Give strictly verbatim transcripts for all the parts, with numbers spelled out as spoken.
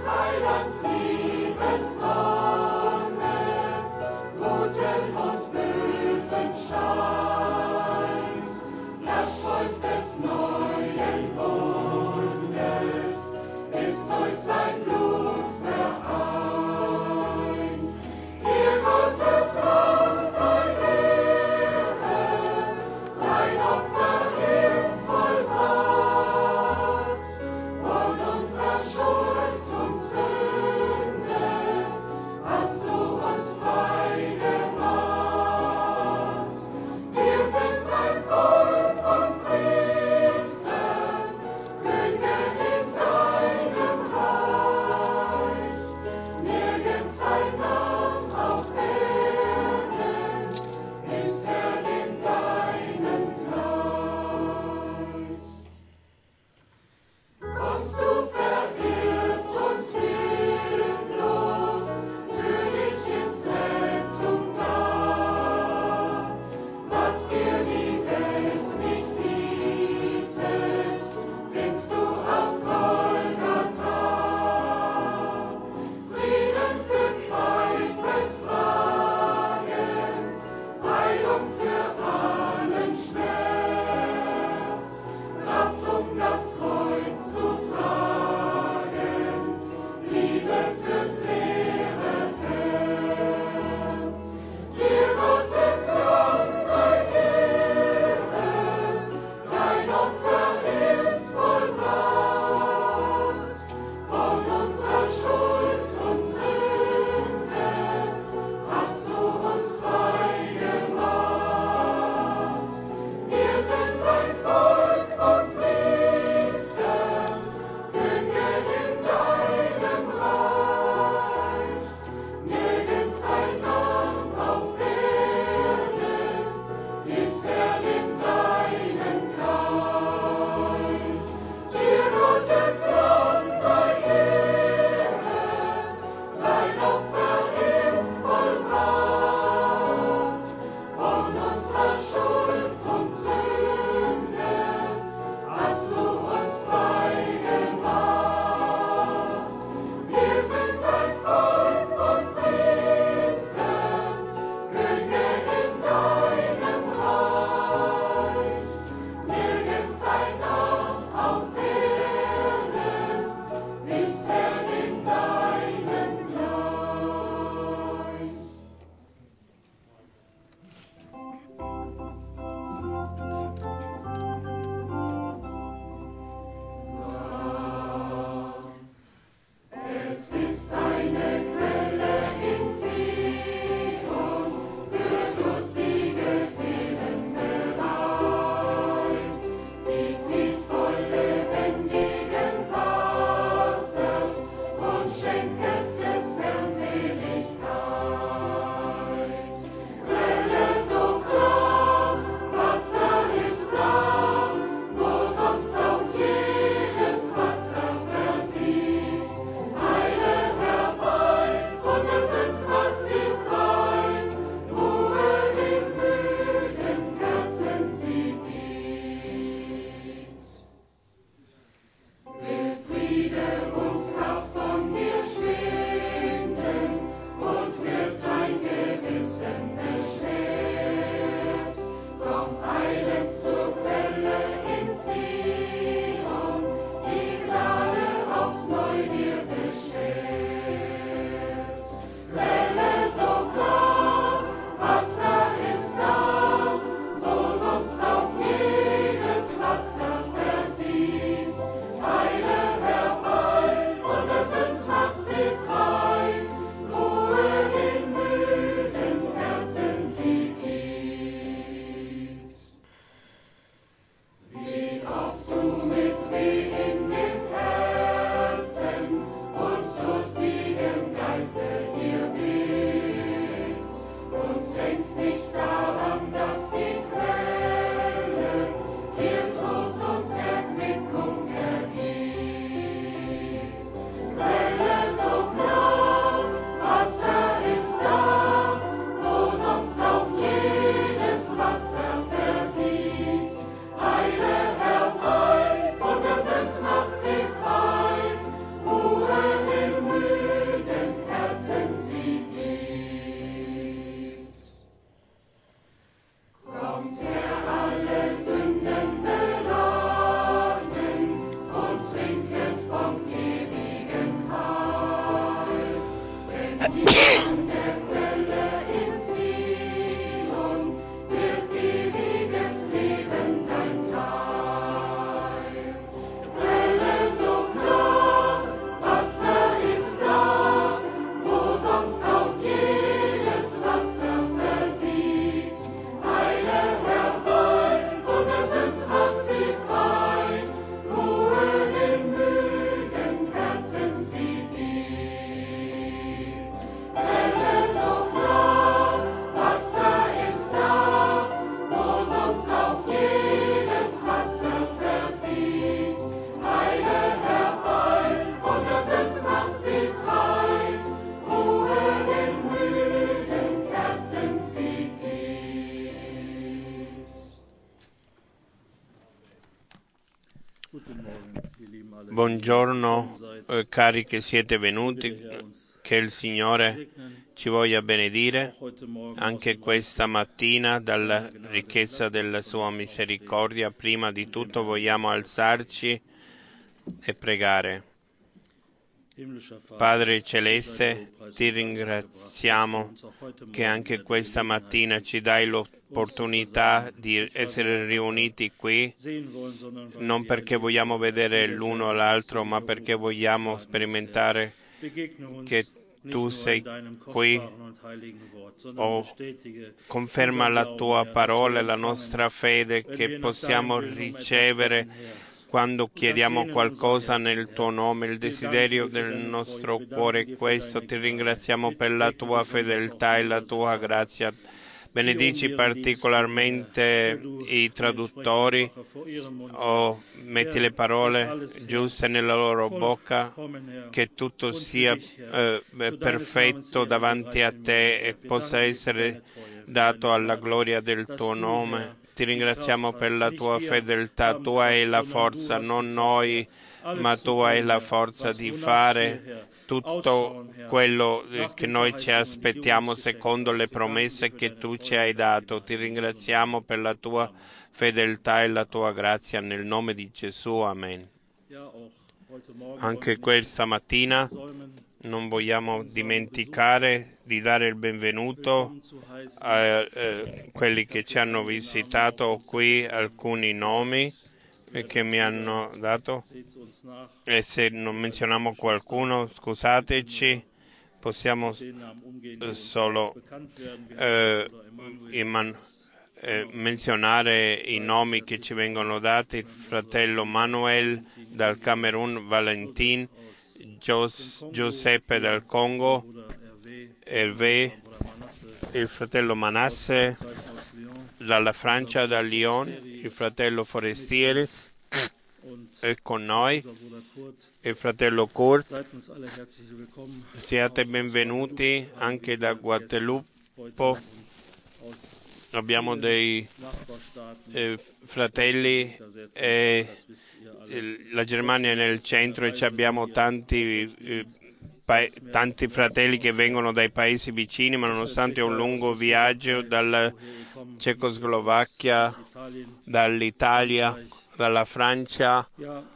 Heilands Liebessonne, Guten und Bösen scheint, das Volk des neuen Bundes ist durch sein Blut vereint. Dir Gottes Land sei Ehre, dein Opfer ist vollbracht, von unserer Schuld und Sünde Buongiorno eh, cari che siete venuti, che il Signore ci voglia benedire anche questa mattina dalla ricchezza della sua misericordia. Prima di tutto vogliamo alzarci e pregare. Padre Celeste, ti ringraziamo che anche questa mattina ci dai l'opportunità di essere riuniti qui, non perché vogliamo vedere l'uno o l'altro, ma perché vogliamo sperimentare che tu sei qui. Oh, conferma la tua parola e la nostra fede che possiamo ricevere quando chiediamo qualcosa nel tuo nome. Il desiderio del nostro cuore è questo. Ti ringraziamo per la tua fedeltà e la tua grazia. Benedici particolarmente i traduttori, oh, metti le parole giuste nella loro bocca, che tutto sia eh, perfetto davanti a te e possa essere dato alla gloria del tuo nome. Ti ringraziamo per la tua fedeltà. Tu hai la forza, non noi, ma tu hai la forza di fare tutto quello che noi ci aspettiamo secondo le promesse che tu ci hai dato. Ti ringraziamo per la tua fedeltà e la tua grazia nel nome di Gesù. Amen. Anche questa mattina non vogliamo dimenticare di dare il benvenuto a eh, quelli che ci hanno visitato qui, alcuni nomi che mi hanno dato, e se non menzioniamo qualcuno scusateci, possiamo solo eh, man- eh, menzionare i nomi che ci vengono dati: il fratello Manuel dal Camerun, Valentin, Gios- Giuseppe dal Congo, Hervé, il fratello Manasse dalla Francia, da Lyon, il fratello Forestieri è con noi, il fratello Kurt. Siate benvenuti anche da Guadalupe. Abbiamo dei eh, fratelli, eh, la Germania è nel centro e abbiamo tanti eh, Pa- tanti fratelli che vengono dai paesi vicini, ma nonostante un lungo viaggio dalla Cecoslovacchia, dall'Italia, dalla Francia,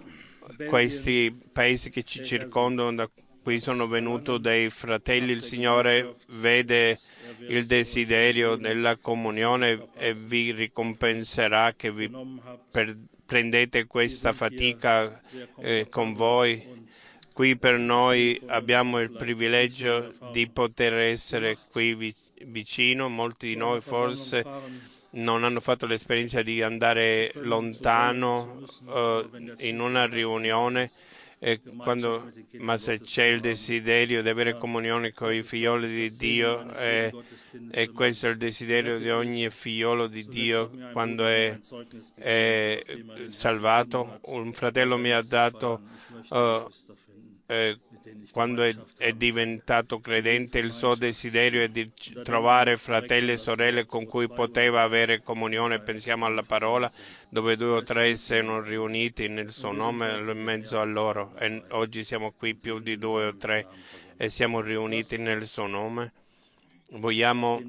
questi paesi che ci circondano, da qui sono venuti dei fratelli. Il Signore vede il desiderio della comunione e vi ricompenserà che vi per- prendete questa fatica eh, con voi. Qui per noi abbiamo il privilegio di poter essere qui vicino. Molti di noi forse non hanno fatto l'esperienza di andare lontano uh, in una riunione, e quando, ma se c'è il desiderio di avere comunione con i figlioli di Dio, e, e questo è il desiderio di ogni figliolo di Dio quando è, è salvato. Un fratello mi ha dato uh, eh, quando è, è diventato credente, il suo desiderio è di trovare fratelli e sorelle con cui poteva avere comunione. Pensiamo alla parola: dove due o tre sono riuniti nel suo nome, in mezzo a loro. E oggi siamo qui più di due o tre e siamo riuniti nel suo nome. Vogliamo,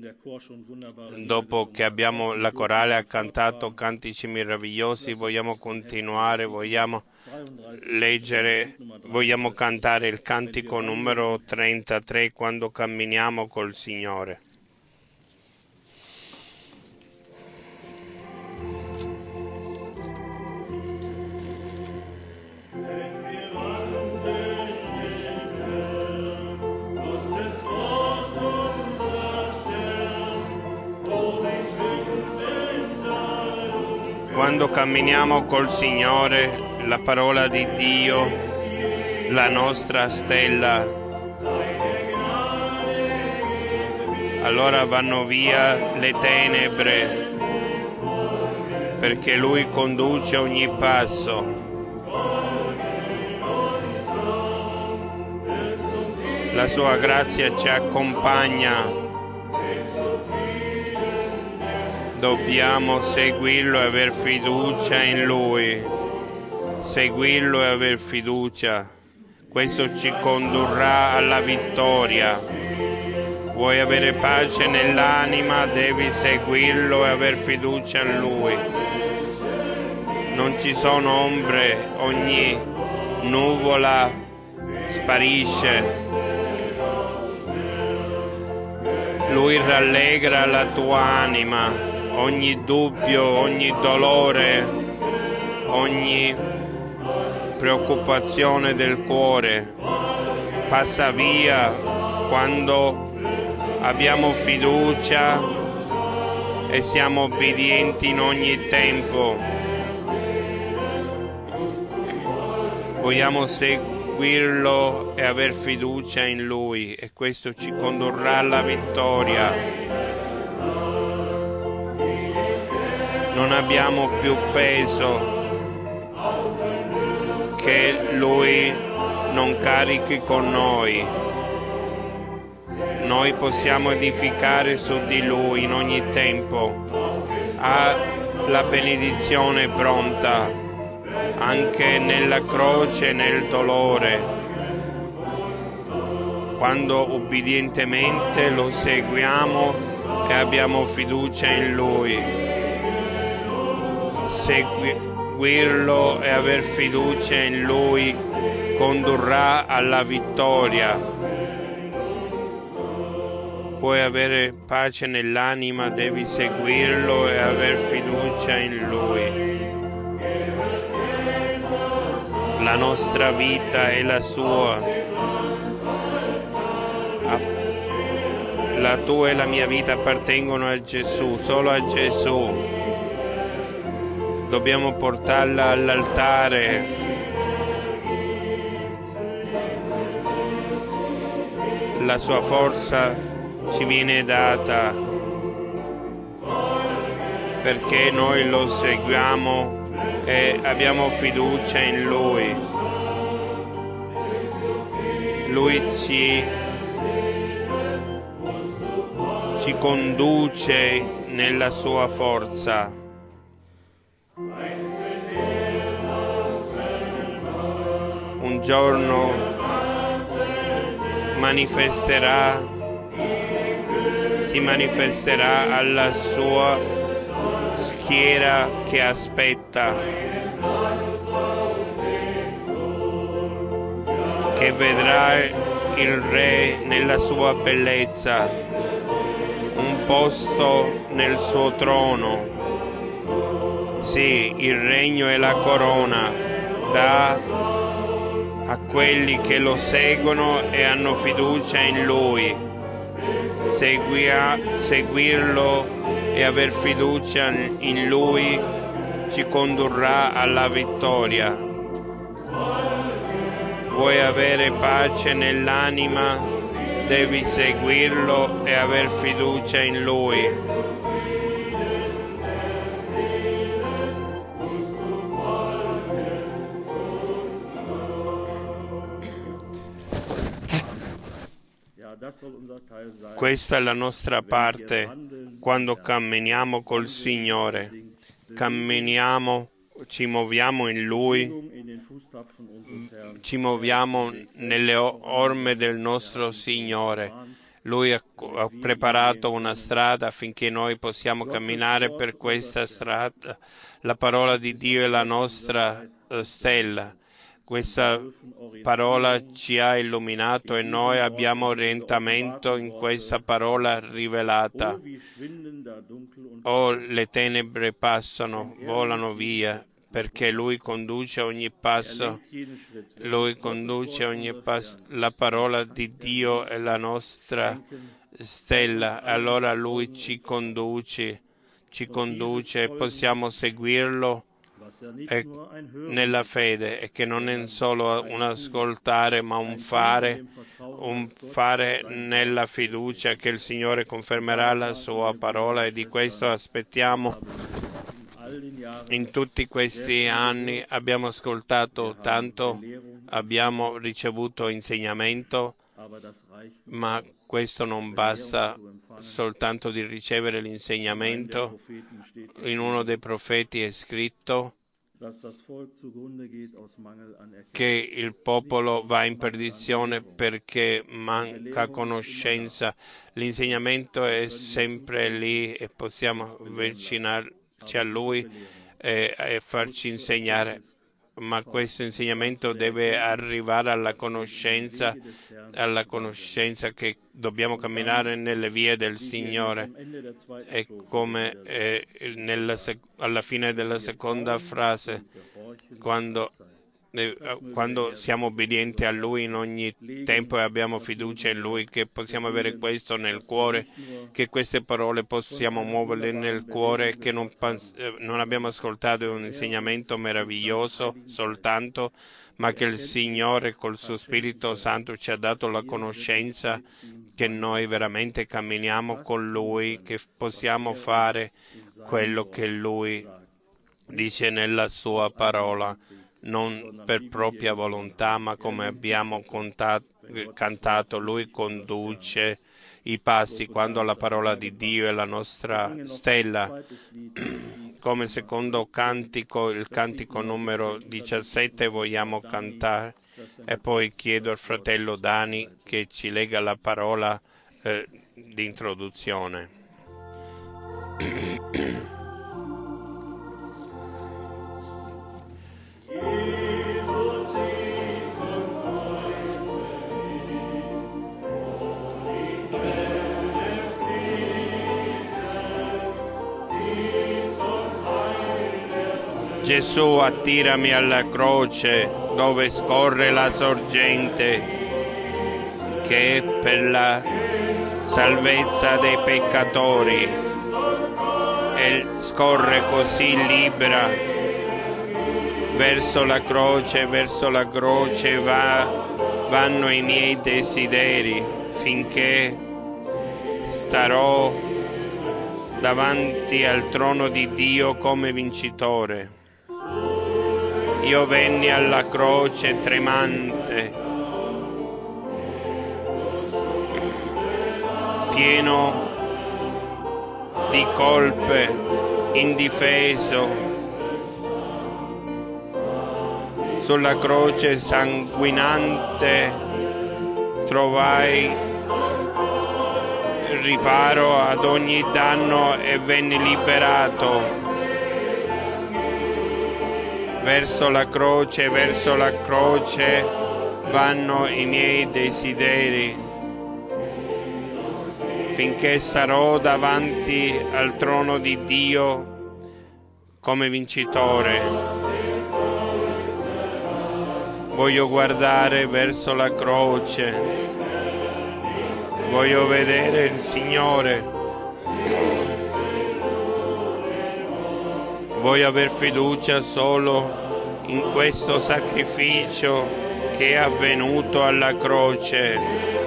dopo che abbiamo la corale ha cantato cantici meravigliosi, vogliamo continuare, vogliamo leggere, vogliamo cantare il cantico numero trentatré, quando camminiamo col Signore. Quando camminiamo col Signore, la parola di Dio, la nostra stella, allora vanno via le tenebre, perché Lui conduce ogni passo. La sua grazia ci accompagna. Dobbiamo seguirlo e aver fiducia in Lui. seguirlo e aver fiducia. Questo ci condurrà alla vittoria. Vuoi avere pace nell'anima, devi seguirlo e aver fiducia in Lui. Non ci sono ombre, ogni nuvola sparisce. Lui rallegra la tua anima, ogni dubbio, ogni dolore, ogni preoccupazione del cuore passa via quando abbiamo fiducia e siamo obbedienti in ogni tempo. Vogliamo seguirlo e aver fiducia in Lui, e questo ci condurrà alla vittoria. Non abbiamo più peso che Lui non carichi con noi. Noi possiamo edificare su di Lui in ogni tempo. Ha la benedizione pronta, anche nella croce e nel dolore. Quando obbedientemente lo seguiamo e abbiamo fiducia in Lui. Seguirlo e aver fiducia in Lui condurrà alla vittoria. Vuoi avere pace nell'anima, devi seguirlo e aver fiducia in Lui. La nostra vita è la sua. La tua e la mia vita appartengono a Gesù, solo a Gesù. Dobbiamo portarla all'altare. La sua forza ci viene data perché noi lo seguiamo e abbiamo fiducia in Lui. Lui ci, ci conduce nella sua forza. Un giorno manifesterà si manifesterà alla sua schiera che aspetta, che vedrà il Re nella sua bellezza, un posto nel suo trono. Sì, il regno e la corona dà a quelli che lo seguono e hanno fiducia in Lui. Seguia, seguirlo e aver fiducia in Lui ci condurrà alla vittoria. Vuoi avere pace nell'anima, devi seguirlo e aver fiducia in Lui. Questa è la nostra parte quando camminiamo col Signore. Camminiamo, ci muoviamo in Lui, ci muoviamo nelle orme del nostro Signore. Lui ha preparato una strada affinché noi possiamo camminare per questa strada. La parola di Dio è la nostra stella. Questa parola ci ha illuminato e noi abbiamo orientamento in questa parola rivelata. Oh, le tenebre passano, volano via, perché Lui conduce ogni passo. Lui conduce ogni passo. La parola di Dio è la nostra stella. Allora Lui ci conduce, ci conduce e possiamo seguirlo e nella fede, e che non è solo un ascoltare ma un fare, un fare nella fiducia che il Signore confermerà la sua parola, e di questo aspettiamo. In tutti questi anni abbiamo ascoltato tanto, abbiamo ricevuto insegnamento, ma questo non basta soltanto di ricevere l'insegnamento. In uno dei profeti è scritto: che il popolo va in perdizione perché manca conoscenza. L'insegnamento è sempre lì e possiamo avvicinarci a Lui e, e farci insegnare, ma questo insegnamento deve arrivare alla conoscenza, alla conoscenza che dobbiamo camminare nelle vie del Signore. E come eh, nella sec- alla fine della seconda frase, quando, eh, quando siamo obbedienti a Lui in ogni tempo e abbiamo fiducia in Lui, che possiamo avere questo nel cuore, che queste parole possiamo muoverle nel cuore, che non, pans- eh, non abbiamo ascoltato un insegnamento meraviglioso soltanto, ma che il Signore col suo Spirito Santo ci ha dato la conoscenza che noi veramente camminiamo con Lui, che possiamo fare quello che Lui dice nella sua parola, non per propria volontà, ma come abbiamo contato, cantato, Lui conduce i passi quando la parola di Dio è la nostra stella. Come secondo cantico, il cantico numero diciassette vogliamo cantare, e poi chiedo al fratello Dani che ci lega la parola eh, di introduzione. Gesù, attirami alla croce dove scorre la sorgente che è per la salvezza dei peccatori e scorre così libera verso la croce, verso la croce va, vanno i miei desideri finché starò davanti al trono di Dio come vincitore. Io venni alla croce tremante, pieno di colpe, indifeso. Sulla croce sanguinante trovai riparo ad ogni danno e venni liberato. Verso la croce, verso la croce vanno i miei desideri, finché starò davanti al trono di Dio come vincitore. Voglio guardare verso la croce, voglio vedere il Signore. Voglio aver fiducia solo in questo sacrificio che è avvenuto alla croce.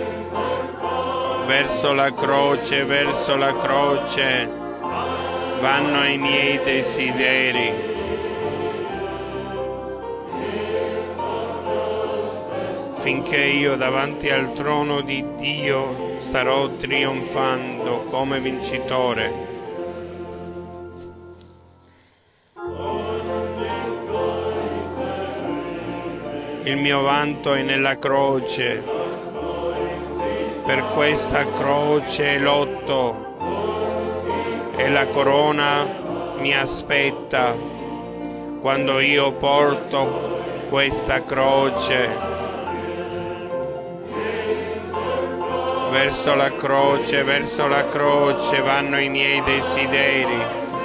Verso la croce, verso la croce vanno i miei desideri. Finché io davanti al trono di Dio starò trionfando come vincitore. Il mio vanto è nella croce, per questa croce lotto e la corona mi aspetta quando io porto questa croce. Verso la croce, verso la croce vanno i miei desideri,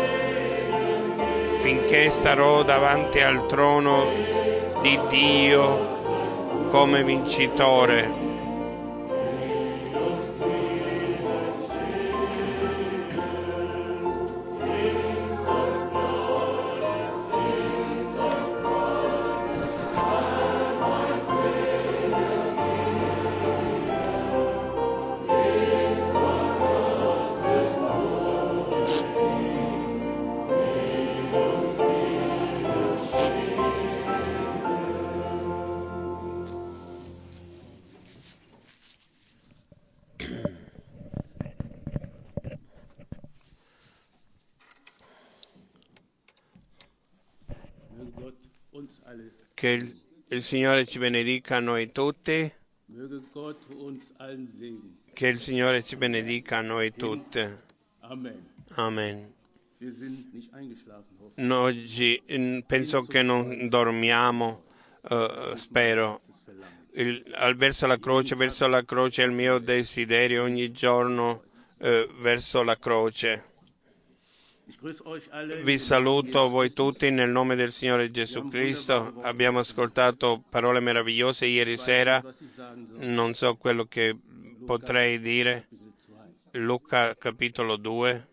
finché starò davanti al trono di Dio come vincitore. Che il, il Signore ci benedica a noi tutti. Che il Signore ci benedica a noi tutti. Amen. No, oggi penso che non dormiamo, uh, spero. Il, al, verso la croce, verso la croce è il mio desiderio ogni giorno, uh, verso la croce. Vi saluto voi tutti nel nome del Signore Gesù Cristo. Abbiamo ascoltato parole meravigliose ieri sera. Non so quello che potrei dire. Luca capitolo due.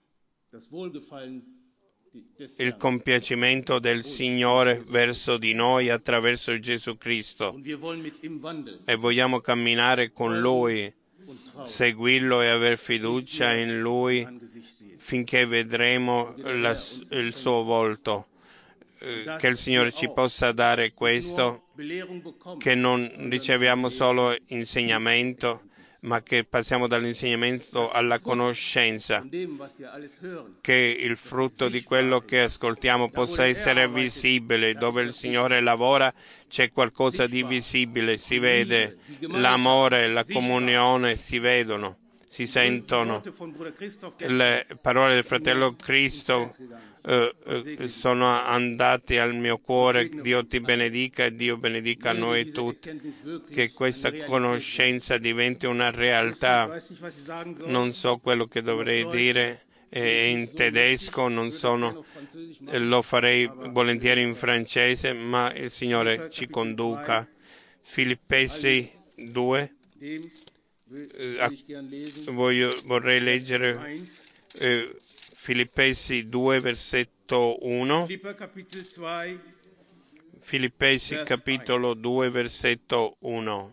Il compiacimento del Signore verso di noi attraverso Gesù Cristo. E vogliamo camminare con Lui, seguirlo e aver fiducia in Lui finché vedremo la, il suo volto. Eh, che il Signore ci possa dare questo, che non riceviamo solo insegnamento, ma che passiamo dall'insegnamento alla conoscenza, che il frutto di quello che ascoltiamo possa essere visibile. Dove il Signore lavora c'è qualcosa di visibile, si vede, l'amore, la comunione si vedono, si sentono. Le parole del fratello Cristo eh, eh, sono andate al mio cuore. Dio ti benedica e Dio benedica noi tutti. Che questa conoscenza diventi una realtà. Non so quello che dovrei dire eh, in tedesco, non sono, eh, lo farei volentieri in francese, ma il Signore ci conduca. Filippesi due. Eh, voglio, vorrei leggere eh, Filippesi due, versetto uno. Filippesi capitolo due, versetto uno.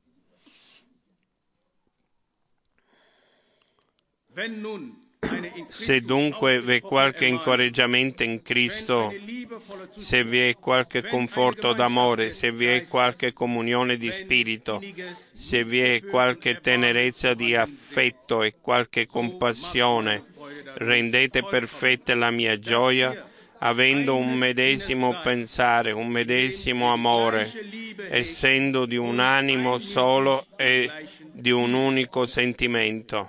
Se dunque v'è qualche incoraggiamento in Cristo, se vi è qualche conforto d'amore, se vi è qualche comunione di spirito, se vi è qualche tenerezza di affetto e qualche compassione, rendete perfetta la mia gioia, avendo un medesimo pensare, un medesimo amore, essendo di un animo solo e di un unico sentimento.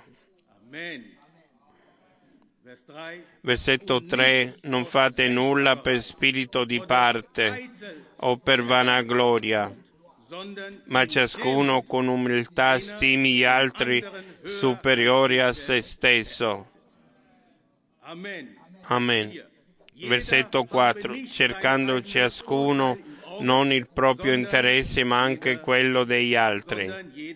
Versetto tre. Non fate nulla per spirito di parte o per vanagloria, ma ciascuno con umiltà stimi gli altri superiori a se stesso. Amen. Versetto quattro. Cercando ciascuno non il proprio interesse, ma anche quello degli altri.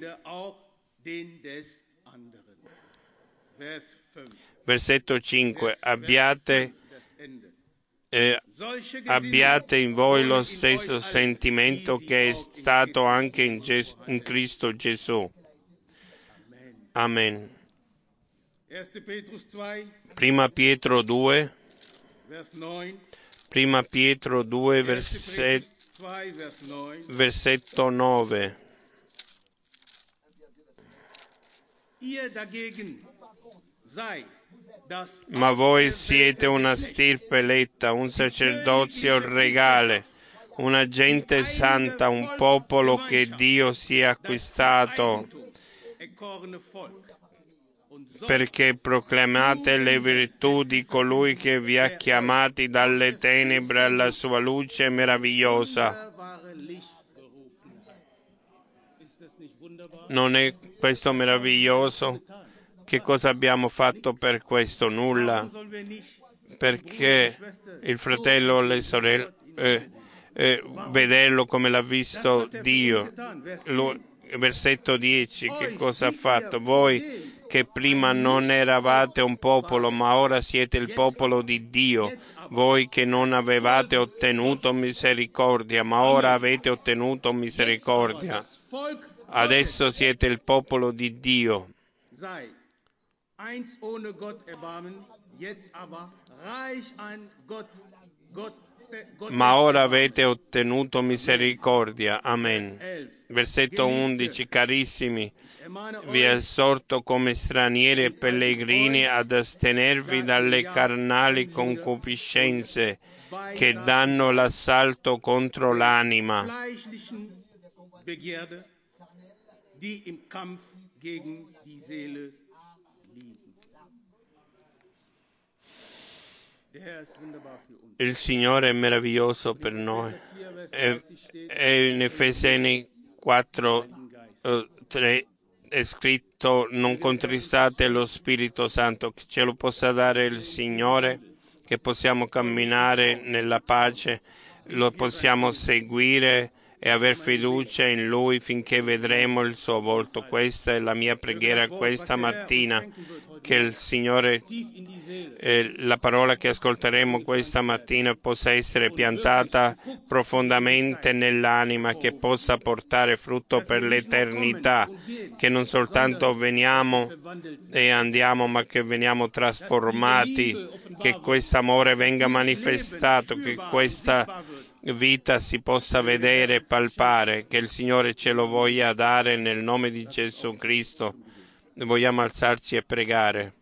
Versetto cinque. Abbiate, eh, abbiate in voi lo stesso sentimento che è stato anche in, Ges- in Cristo Gesù. Amen. Prima Pietro due. Prima Pietro due, verset, versetto nove. Ma voi siete una stirpe eletta, un sacerdozio regale, una gente santa, un popolo che Dio si è acquistato, perché proclamate le virtù di colui che vi ha chiamati dalle tenebre alla sua luce meravigliosa. Non è questo meraviglioso? Che cosa abbiamo fatto per questo? Nulla. Perché il fratello o le sorelle, eh, eh, vederlo come l'ha visto Dio. Lo, versetto dieci, che cosa ha fatto? Voi che prima non eravate un popolo, ma ora siete il popolo di Dio. Voi che non avevate ottenuto misericordia, ma ora avete ottenuto misericordia. Adesso siete il popolo di Dio. Ma ora avete ottenuto misericordia. Amen. Versetto undici. Carissimi, vi esorto come stranieri e pellegrini ad astenervi dalle carnali concupiscenze che danno l'assalto contro l'anima, il Signore è meraviglioso per noi. E, e in Efeseni quattro, tre è scritto: non contristate lo Spirito Santo, che ce lo possa dare il Signore, che possiamo camminare nella pace, lo possiamo seguire e aver fiducia in Lui finché vedremo il suo volto. Questa è la mia preghiera questa mattina, che il Signore, eh, la parola che ascolteremo questa mattina possa essere piantata profondamente nell'anima, che possa portare frutto per l'eternità, che non soltanto veniamo e andiamo, ma che veniamo trasformati, che questo amore venga manifestato, che questa vita si possa vedere e palpare, che il Signore ce lo voglia dare nel nome di Gesù Cristo. Vogliamo alzarci e pregare.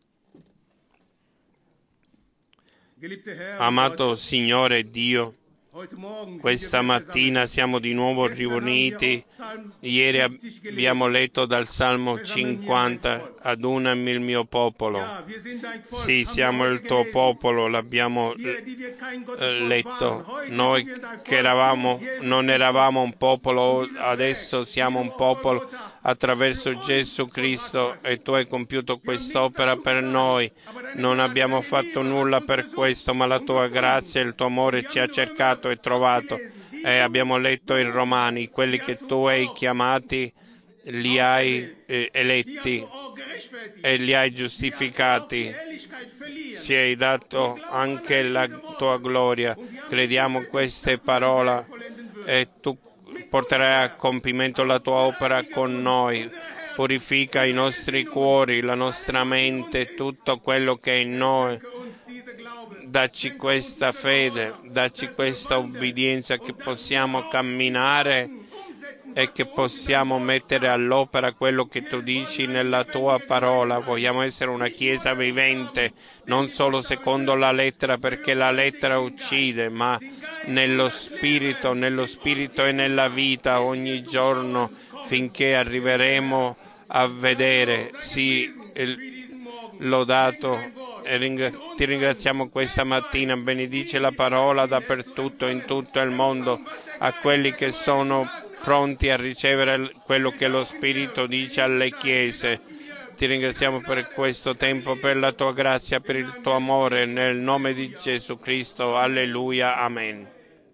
Amato Signore Dio, questa mattina siamo di nuovo riuniti. Ieri abbiamo letto dal Salmo cinquanta: adunami il mio popolo. Sì, siamo il tuo popolo, l'abbiamo eh, letto. Noi che eravamo, non eravamo un popolo, adesso siamo un popolo attraverso Gesù Cristo, e tu hai compiuto quest'opera per noi. Non abbiamo fatto nulla per questo, ma la tua grazia e il tuo amore ci ha cercato e trovato. E abbiamo letto in Romani: quelli che tu hai chiamati li hai eh, eletti e li hai giustificati. Ci hai dato anche la tua gloria. Crediamo queste parole e tu porterai a compimento la tua opera con noi. Purifica i nostri cuori, la nostra mente, tutto quello che è in noi. Dacci questa fede, dacci questa obbedienza, che possiamo camminare e che possiamo mettere all'opera quello che tu dici nella tua parola. Vogliamo essere una Chiesa vivente, non solo secondo la lettera, perché la lettera uccide, ma nello spirito, nello spirito e nella vita ogni giorno, finché arriveremo a vedere. Sì, il, lodato. E ringra- ti ringraziamo questa mattina. Benedice la parola dappertutto, in tutto il mondo, a quelli che sono pronti a ricevere quello che lo Spirito dice alle chiese. Ti ringraziamo per questo tempo, per la tua grazia, per il tuo amore, nel nome di Gesù Cristo. Alleluia. Amen.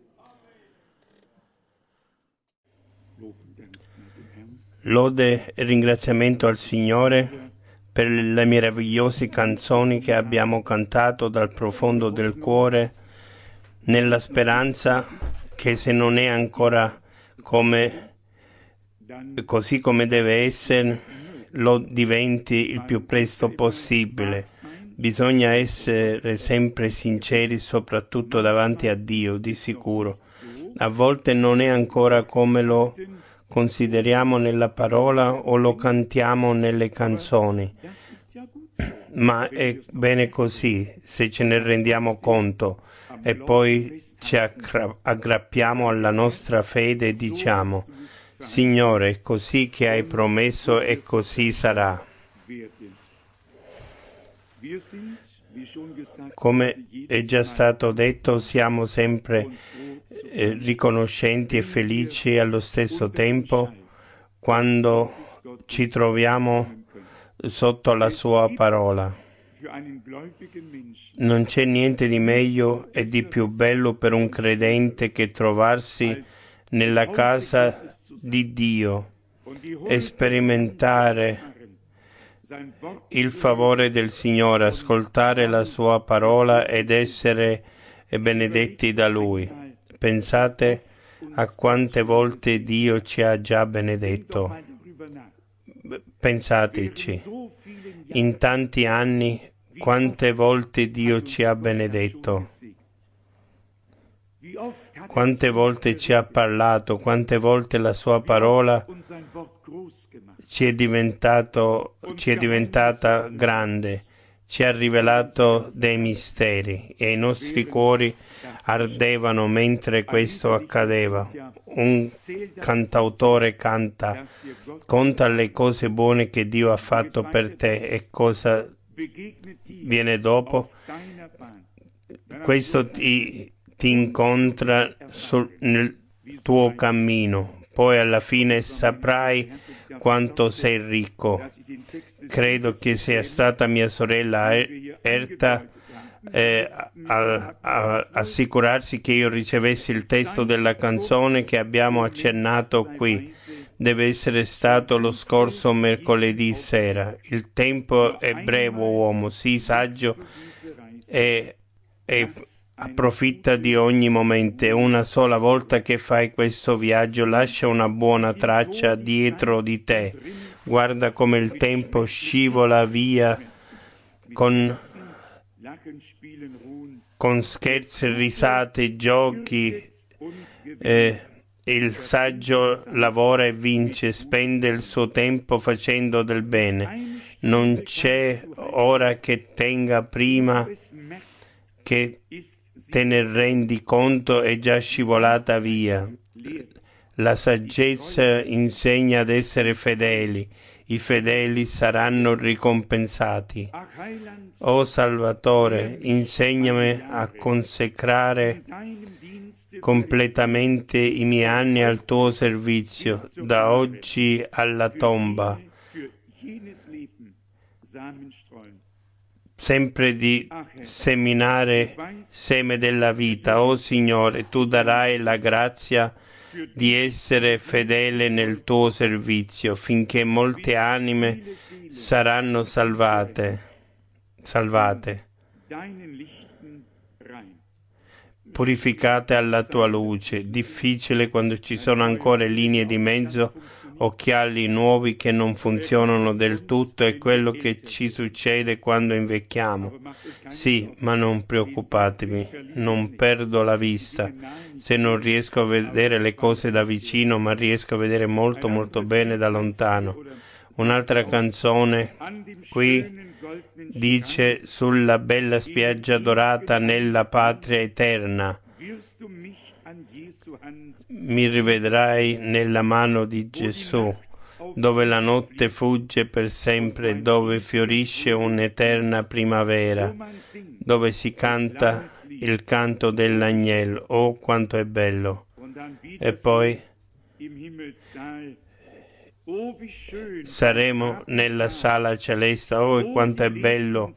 Lode e ringraziamento al Signore per le meravigliose canzoni che abbiamo cantato dal profondo del cuore, nella speranza che, se non è ancora come, così come deve essere, lo diventi il più presto possibile. Bisogna essere sempre sinceri, soprattutto davanti a Dio, di sicuro. A volte non è ancora come lo consideriamo nella parola o lo cantiamo nelle canzoni, ma è bene così, se ce ne rendiamo conto, e poi ci aggrappiamo alla nostra fede e diciamo: Signore, è così che hai promesso e così sarà. Come è già stato detto, siamo sempre eh, riconoscenti e felici allo stesso tempo quando ci troviamo sotto la sua parola. Non c'è niente di meglio e di più bello per un credente che trovarsi nella casa di Dio e sperimentare il favore del Signore, ascoltare la sua parola ed essere benedetti da Lui. Pensate a quante volte Dio ci ha già benedetto. Pensateci, in tanti anni, quante volte Dio ci ha benedetto. Quante volte ci ha parlato, quante volte la sua parola ci è diventato, ci è diventata grande, ci ha rivelato dei misteri, e ai nostri cuori ardevano mentre questo accadeva. Un cantautore canta: conta le cose buone che Dio ha fatto per te e cosa viene dopo. Questo ti, ti incontra sul, nel tuo cammino, poi alla fine saprai quanto sei ricco. Credo che sia stata mia sorella Erta eh, a, a assicurarsi che io ricevessi il testo della canzone che abbiamo accennato qui. Deve essere stato lo scorso mercoledì sera. Il tempo è breve, uomo, sii saggio e, e approfitta di ogni momento. Una sola volta che fai questo viaggio, lascia una buona traccia dietro di te. Guarda come il tempo scivola via con, con scherzi, risate, giochi. Eh, il saggio lavora e vince, spende il suo tempo facendo del bene. Non c'è ora che tenga prima che te ne rendi conto, è già scivolata via. La saggezza insegna ad essere fedeli. I fedeli saranno ricompensati. O Salvatore, insegnami a consacrare completamente i miei anni al tuo servizio, da oggi alla tomba. Sempre di seminare seme della vita. O Signore, tu darai la grazia di essere fedele nel tuo servizio, finché molte anime saranno salvate, salvate, purificate alla tua luce. Difficile quando ci sono ancora linee di mezzo, occhiali nuovi che non funzionano del tutto, è quello che ci succede quando invecchiamo. Sì, ma non preoccupatevi, non perdo la vista. Se non riesco a vedere le cose da vicino, ma riesco a vedere molto molto bene da lontano. Un'altra canzone qui dice: sulla bella spiaggia dorata nella patria eterna mi rivedrai nella mano di Gesù, dove la notte fugge per sempre, dove fiorisce un'eterna primavera, dove si canta il canto dell'agnello. Oh, quanto è bello! E poi saremo nella sala celeste. Oh, quanto è bello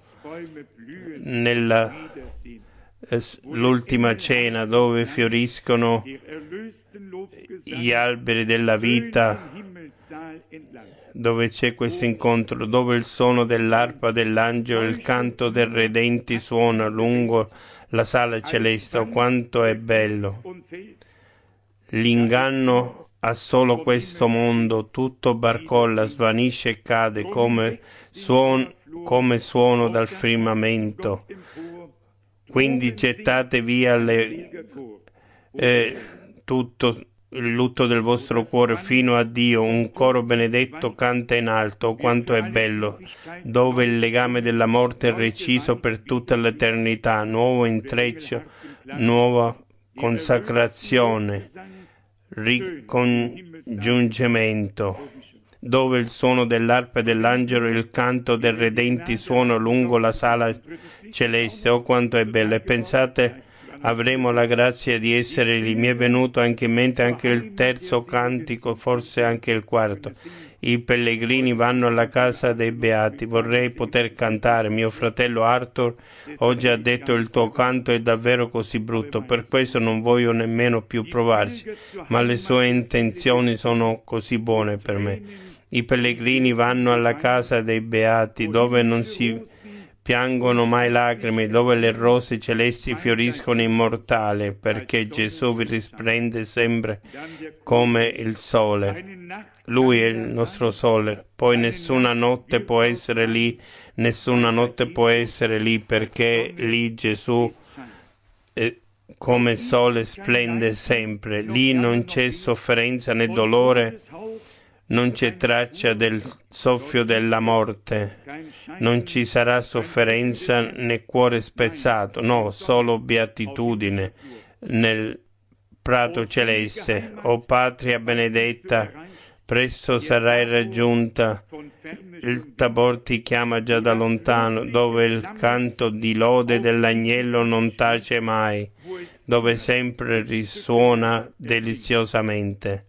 nella l'ultima cena, dove fioriscono gli alberi della vita, dove c'è questo incontro, dove il suono dell'arpa dell'angelo e il canto del redenti suona lungo la sala celeste. Oh, quanto è bello! L'inganno ha solo questo mondo, tutto barcolla, svanisce e cade come suono, come suono dal firmamento. Quindi gettate via le, eh, tutto il lutto del vostro cuore fino a Dio. Un coro benedetto canta in alto. Oh, quanto è bello, dove il legame della morte è reciso per tutta l'eternità. Nuovo intreccio, nuova consacrazione, ricongiungimento, dove il suono dell'arpa e dell'angelo e il canto del redenti suona lungo la sala celeste. Oh, quanto è bello! E pensate, avremo la grazia di essere lì. Mi è venuto anche in mente anche il terzo cantico, forse anche il quarto. I pellegrini vanno alla casa dei beati. Vorrei poter cantare. Mio fratello Arthur oggi ha detto: il tuo canto è davvero così brutto, per questo non voglio nemmeno più provarci, ma le sue intenzioni sono così buone per me. I pellegrini vanno alla casa dei beati, dove non si piangono mai lacrime, dove le rose celesti fioriscono immortale, perché Gesù vi risplende sempre come il sole. Lui è il nostro sole. Poi nessuna notte può essere lì, nessuna notte può essere lì, perché lì Gesù è come sole splende sempre. Lì non c'è sofferenza né dolore, non c'è traccia del soffio della morte, non ci sarà sofferenza né cuore spezzato, no, solo beatitudine nel prato celeste. O patria benedetta, presto sarai raggiunta, il Tabor ti chiama già da lontano, dove il canto di lode dell'agnello non tace mai, dove sempre risuona deliziosamente,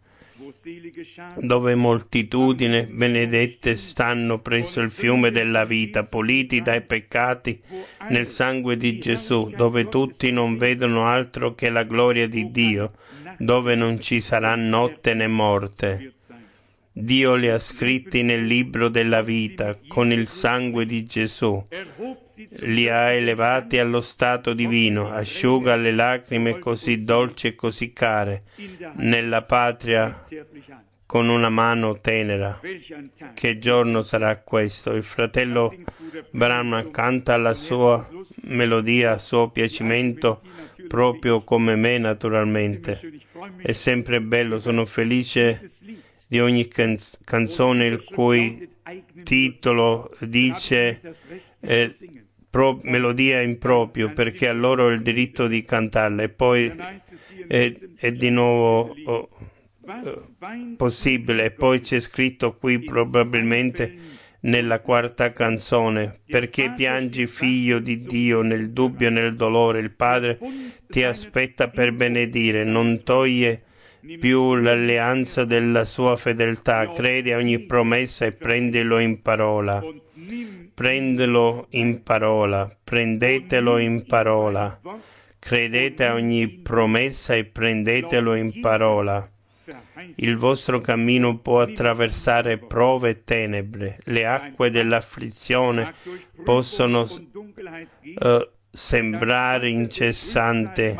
dove moltitudini benedette stanno presso il fiume della vita, puliti dai peccati nel sangue di Gesù, dove tutti non vedono altro che la gloria di Dio, dove non ci sarà notte né morte. Dio li ha scritti nel libro della vita con il sangue di Gesù. Li ha elevati allo stato divino, asciuga le lacrime così dolci e così care nella patria con una mano tenera. Che giorno sarà questo? Il fratello Branham canta la sua melodia a suo piacimento, proprio come me naturalmente. È sempre bello, sono felice di ogni canz- canzone il cui titolo dice eh, pro- melodia improprio, perché a loro il diritto di cantarla, e poi è, è di nuovo oh, eh, possibile, e poi c'è scritto qui probabilmente nella quarta canzone: perché piangi, figlio di Dio, nel dubbio e nel dolore, il Padre ti aspetta per benedire, non toglie più l'alleanza della sua fedeltà, crede a ogni promessa e prendilo in parola. Prendelo in parola, prendetelo in parola. Credete a ogni promessa e prendetelo in parola. Il vostro cammino può attraversare prove e tenebre. Le acque dell'afflizione possono uh, sembrare incessanti,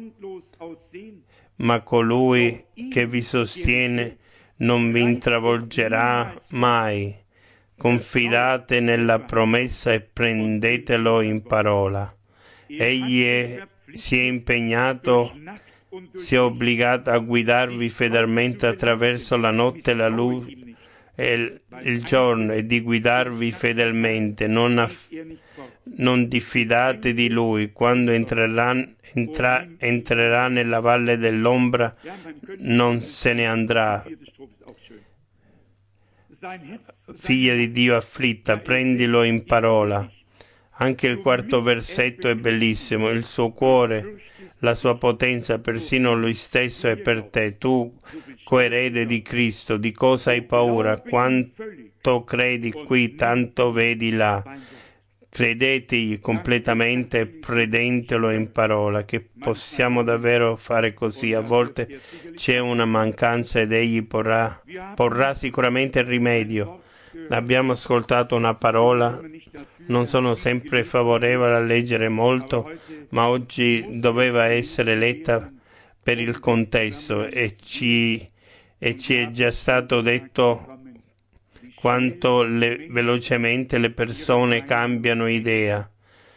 ma colui che vi sostiene non vi intravolgerà mai. Confidate nella promessa e prendetelo in parola. Egli è, si è impegnato, si è obbligato a guidarvi fedelmente attraverso la notte, la luce e il, il giorno, e di guidarvi fedelmente. Non, aff- non diffidate di lui. Quando entrerà, entra, entrerà nella valle dell'ombra, non se ne andrà. Figlia di Dio afflitta, prendilo in parola. Anche il quarto versetto è bellissimo. Il suo cuore, la sua potenza, persino lui stesso è per te. Tu, coerede di Cristo, di cosa hai paura? Quanto credi qui, tanto vedi là. Credetegli completamente e prendetelo in parola. Che possiamo davvero fare così. A volte c'è una mancanza ed egli porrà, porrà sicuramente il rimedio. Abbiamo ascoltato una parola, non sono sempre favorevole a leggere molto, ma oggi doveva essere letta per il contesto, e ci, e ci è già stato detto quanto le, velocemente le persone cambiano idea.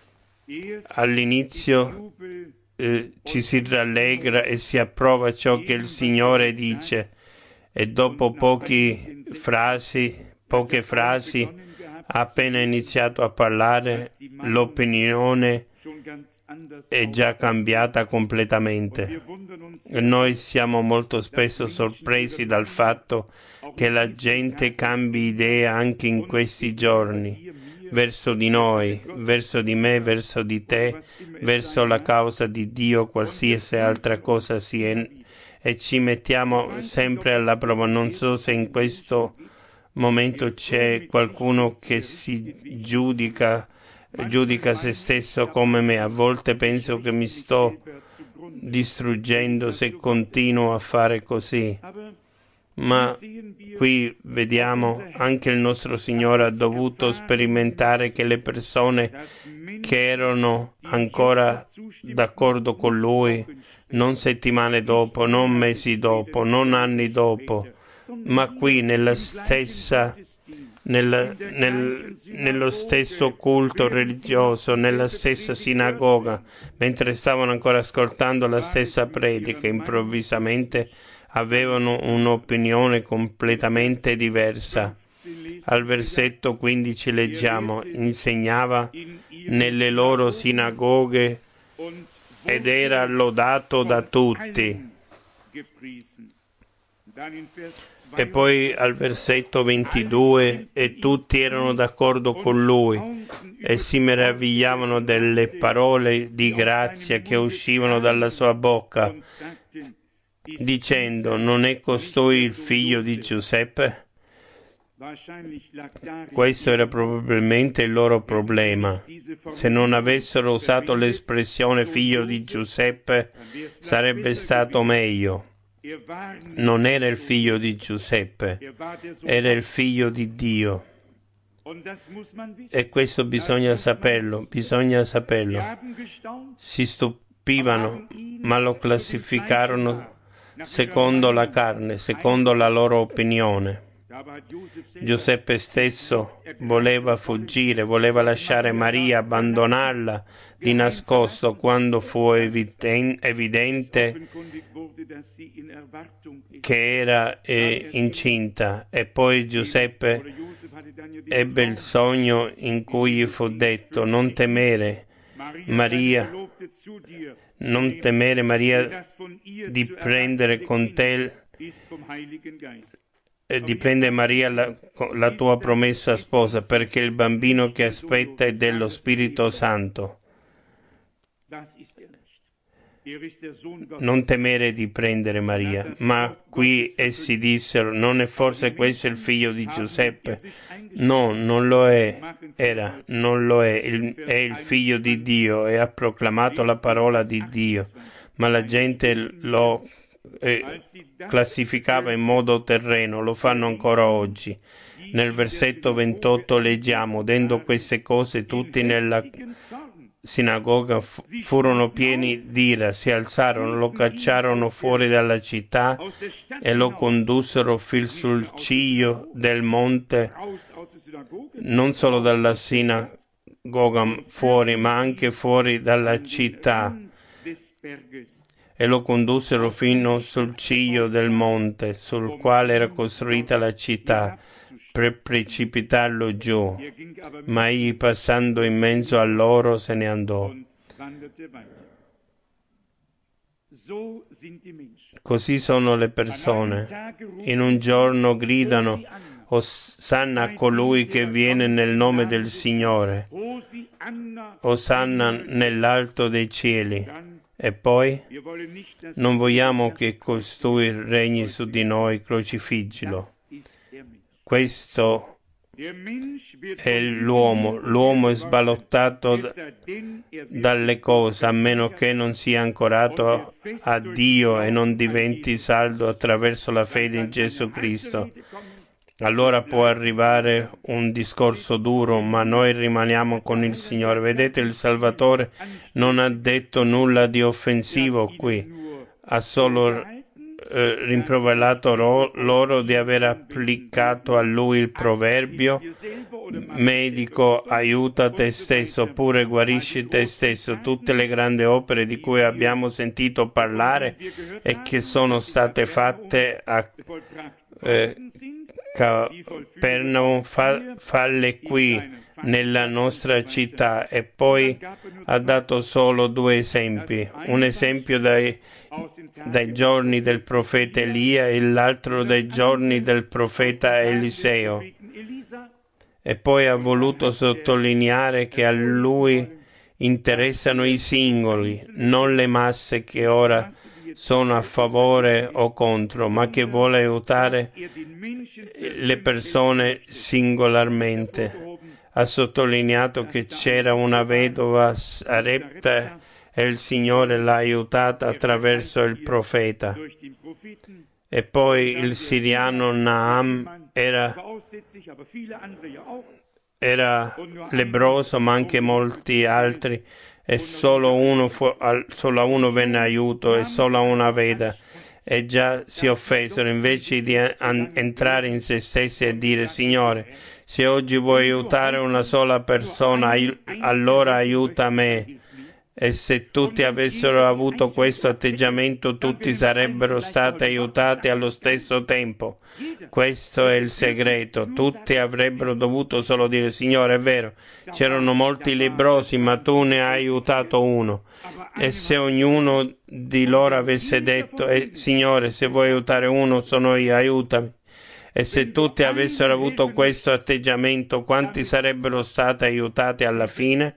All'inizio eh, ci si rallegra e si approva ciò che il Signore dice, e dopo poche frasi, poche frasi, appena iniziato a parlare, l'opinione è già cambiata completamente. E noi siamo molto spesso sorpresi dal fatto che la gente cambi idea anche in questi giorni, verso di noi, verso di me, verso di te, verso la causa di Dio, qualsiasi altra cosa sia, e ci mettiamo sempre alla prova. Non so se in questo momento c'è qualcuno che si giudica giudica se stesso come me. A volte penso che mi sto distruggendo se continuo a fare così, ma qui vediamo anche il nostro Signore ha dovuto sperimentare che le persone che erano ancora d'accordo con Lui, non settimane dopo, non mesi dopo, non anni dopo, ma qui nella stessa Nel, nel, nello stesso culto religioso, nella stessa sinagoga, mentre stavano ancora ascoltando la stessa predica, improvvisamente avevano un'opinione completamente diversa. Al versetto quindici leggiamo: insegnava nelle loro sinagoghe ed era lodato da tutti. E poi al versetto ventidue: e tutti erano d'accordo con lui e si meravigliavano delle parole di grazia che uscivano dalla sua bocca, dicendo: non è costui il figlio di Giuseppe? Questo era probabilmente il loro problema. Se non avessero usato l'espressione figlio di Giuseppe, sarebbe stato meglio. Non era il figlio di Giuseppe, era il figlio di Dio. E questo bisogna saperlo, bisogna saperlo. Si stupivano, ma lo classificarono secondo la carne, secondo la loro opinione. Giuseppe stesso voleva fuggire, voleva lasciare Maria, abbandonarla di nascosto quando fu eviden- evidente che era eh, incinta. E poi Giuseppe ebbe il sogno in cui gli fu detto: non temere, Maria, non temere Maria di prendere con te di prendere Maria la, la tua promessa sposa, perché il bambino che aspetta è dello Spirito Santo. Non temere di prendere Maria. Ma qui essi dissero: non è forse questo il figlio di Giuseppe? No, non lo è. Era, non lo è. Il, è il figlio di Dio e ha proclamato la parola di Dio. Ma la gente lo eh, classificava in modo terreno, lo fanno ancora oggi. Nel versetto ventotto leggiamo: udendo queste cose tutti nella sinagoga furono pieni d'ira, si alzarono, lo cacciarono fuori dalla città e lo condussero fino sul ciglio del monte, non solo dalla sinagoga fuori, ma anche fuori dalla città, e lo condussero fino sul ciglio del monte sul quale era costruita la città, per precipitarlo giù. Ma egli, passando in mezzo a loro, se ne andò. Così sono le persone. In un giorno gridano: Osanna a colui che viene nel nome del Signore, Osanna nell'alto dei cieli. E poi: non vogliamo che costui regni su di noi, crocifiggilo. Questo è l'uomo. L'uomo è sballottato d- dalle cose, a meno che non sia ancorato a Dio e non diventi saldo attraverso la fede in Gesù Cristo. Allora può arrivare un discorso duro, ma noi rimaniamo con il Signore. Vedete, il Salvatore non ha detto nulla di offensivo qui, ha solo eh, rimproverato ro- loro di aver applicato a lui il proverbio: medico, aiuta te stesso, oppure guarisci te stesso. Tutte le grandi opere di cui abbiamo sentito parlare e che sono state fatte a eh, Capernaum, fa, falle qui nella nostra città. E poi ha dato solo due esempi: un esempio dai, dai giorni del profeta Elia e l'altro dai giorni del profeta Eliseo. E poi ha voluto sottolineare che a lui interessano i singoli, non le masse che ora sono a favore o contro, ma che vuole aiutare le persone singolarmente. Ha sottolineato che c'era una vedova Sarepta e il Signore l'ha aiutata attraverso il profeta. E poi il siriano Naam era, era lebbroso, ma anche molti altri, e solo uno, fu, solo a uno venne aiuto e solo a una veda. E già si offesero, invece di an- entrare in se stessi e dire: Signore, se oggi vuoi aiutare una sola persona, allora aiuta me. E se tutti avessero avuto questo atteggiamento, tutti sarebbero stati aiutati allo stesso tempo. Questo è il segreto. Tutti avrebbero dovuto solo dire: Signore, è vero, c'erano molti lebbrosi, ma tu ne hai aiutato uno. E se ognuno di loro avesse detto: eh, Signore, se vuoi aiutare uno, sono io, aiutami. E se tutti avessero avuto questo atteggiamento, quanti sarebbero stati aiutati alla fine?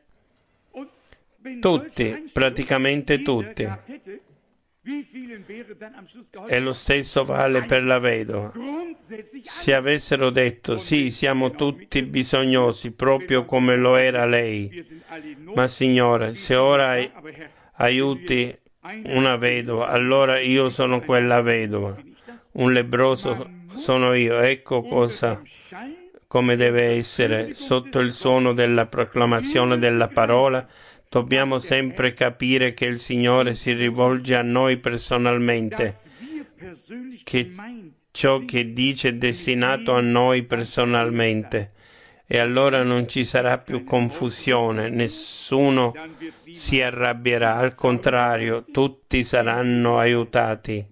Tutti, praticamente tutti. E lo stesso vale per la vedova. Se avessero detto: sì, siamo tutti bisognosi, proprio come lo era lei. Ma Signore, se ora aiuti una vedova, allora io sono quella vedova. Un lebbroso sono io. Ecco cosa, come deve essere, sotto il suono della proclamazione della parola. Dobbiamo sempre capire che il Signore si rivolge a noi personalmente, che ciò che dice è destinato a noi personalmente, e allora non ci sarà più confusione, nessuno si arrabbierà, al contrario, tutti saranno aiutati.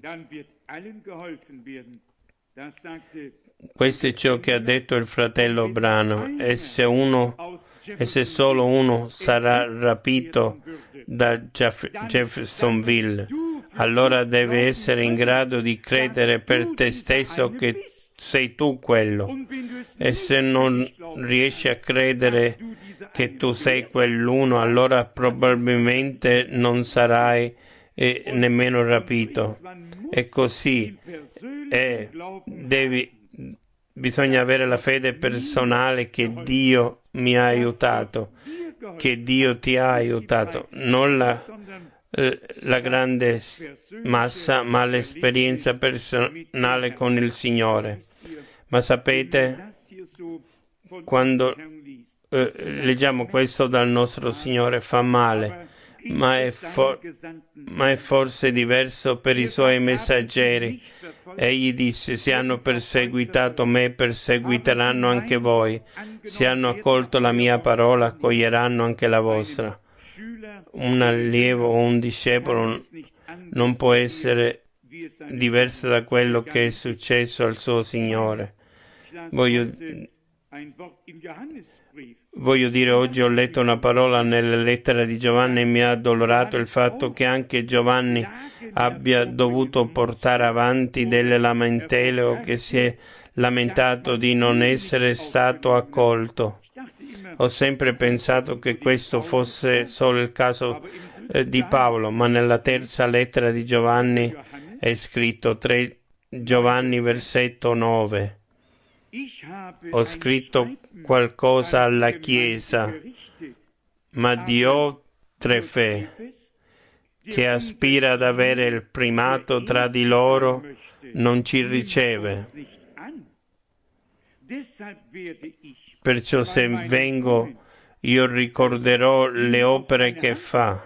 Questo è ciò che ha detto il fratello Branham. E se uno e se solo uno sarà rapito da Jeff- Jeffersonville, allora deve essere in grado di credere per te stesso che sei tu quello. E se non riesci a credere che tu sei quell'uno, allora probabilmente non sarai eh, nemmeno rapito. E così e devi bisogna avere la fede personale che Dio mi ha aiutato, che Dio ti ha aiutato, non la, la grande massa, ma l'esperienza personale con il Signore. Ma sapete, quando eh, leggiamo questo dal nostro Signore fa male, ma è, for- ma è forse diverso per i Suoi messaggeri. Egli disse: se hanno perseguitato me, perseguiteranno anche voi. Se hanno accolto la mia parola, accoglieranno anche la vostra. Un allievo o un discepolo non può essere diverso da quello che è successo al suo Signore. Voglio Voglio dire, oggi ho letto una parola nella lettera di Giovanni e mi ha addolorato il fatto che anche Giovanni abbia dovuto portare avanti delle lamentele o che si è lamentato di non essere stato accolto. Ho sempre pensato che questo fosse solo il caso eh, di Paolo, ma nella terza lettera di Giovanni è scritto tre Giovanni versetto nove. Ho scritto qualcosa alla Chiesa, ma Diotrefè, che aspira ad avere il primato tra di loro, non ci riceve. Perciò se vengo, io ricorderò le opere che fa,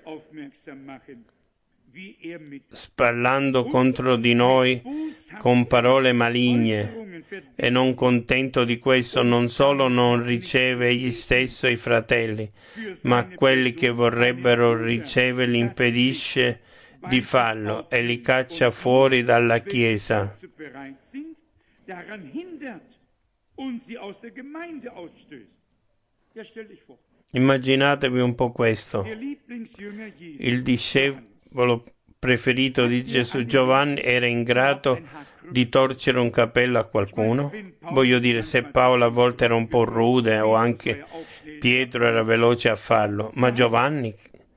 parlando contro di noi con parole maligne, e non contento di questo, non solo non riceve egli stesso i fratelli, ma quelli che vorrebbero riceverli impedisce di farlo e li caccia fuori dalla Chiesa. Immaginatevi un po' questo. Il discepolo preferito di Gesù, Giovanni, era in grado di torcere un capello a qualcuno? Voglio dire, se Paolo a volte era un po' rude o anche Pietro era veloce a farlo, ma Giovanni,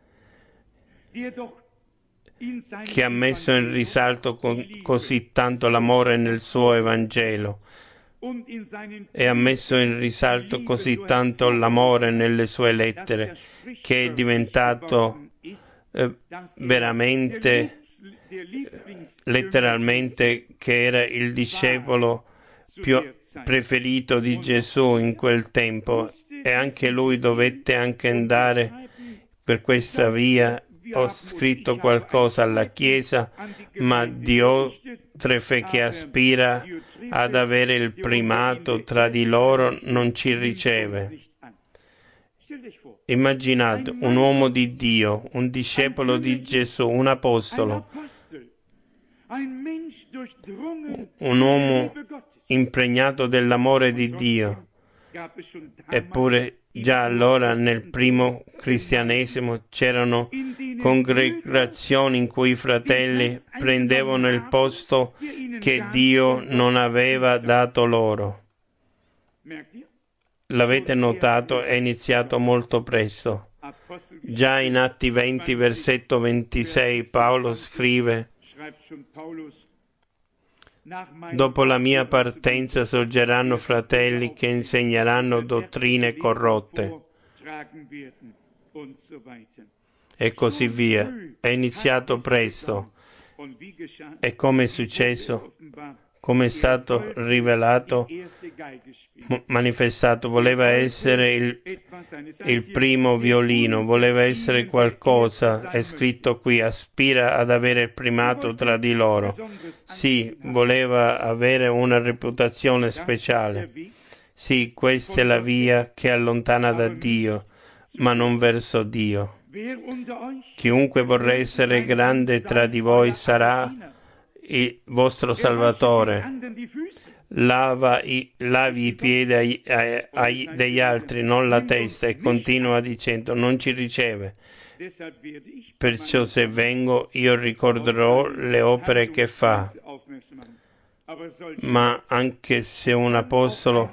che ha messo in risalto con così tanto l'amore nel suo Evangelo e ha messo in risalto così tanto l'amore nelle sue lettere, che è diventato eh, veramente letteralmente che era il discepolo più preferito di Gesù in quel tempo, e anche lui dovette anche andare per questa via. Ho scritto qualcosa alla Chiesa, ma Diotrefè, che aspira ad avere il primato tra di loro, non ci riceve. Immaginate un uomo di Dio, un discepolo di Gesù, un apostolo, un uomo impregnato dell'amore di Dio. Eppure già allora nel primo cristianesimo c'erano congregazioni in cui i fratelli prendevano il posto che Dio non aveva dato loro. L'avete notato, è iniziato molto presto. Già in Atti venti, versetto ventisei, Paolo scrive: dopo la mia partenza sorgeranno fratelli che insegneranno dottrine corrotte, e così via. È iniziato presto. E come è successo? Come è stato rivelato, manifestato, voleva essere il, il primo violino, voleva essere qualcosa, è scritto qui, aspira ad avere il primato tra di loro. Sì, voleva avere una reputazione speciale. Sì, questa è la via che allontana da Dio, ma non verso Dio. Chiunque vorrà essere grande tra di voi sarà il vostro Salvatore. Lava i, lavi i piedi ai, ai, ai, degli altri, non la testa, e continua dicendo: non ci riceve. Perciò se vengo io ricorderò le opere che fa. Ma anche se un apostolo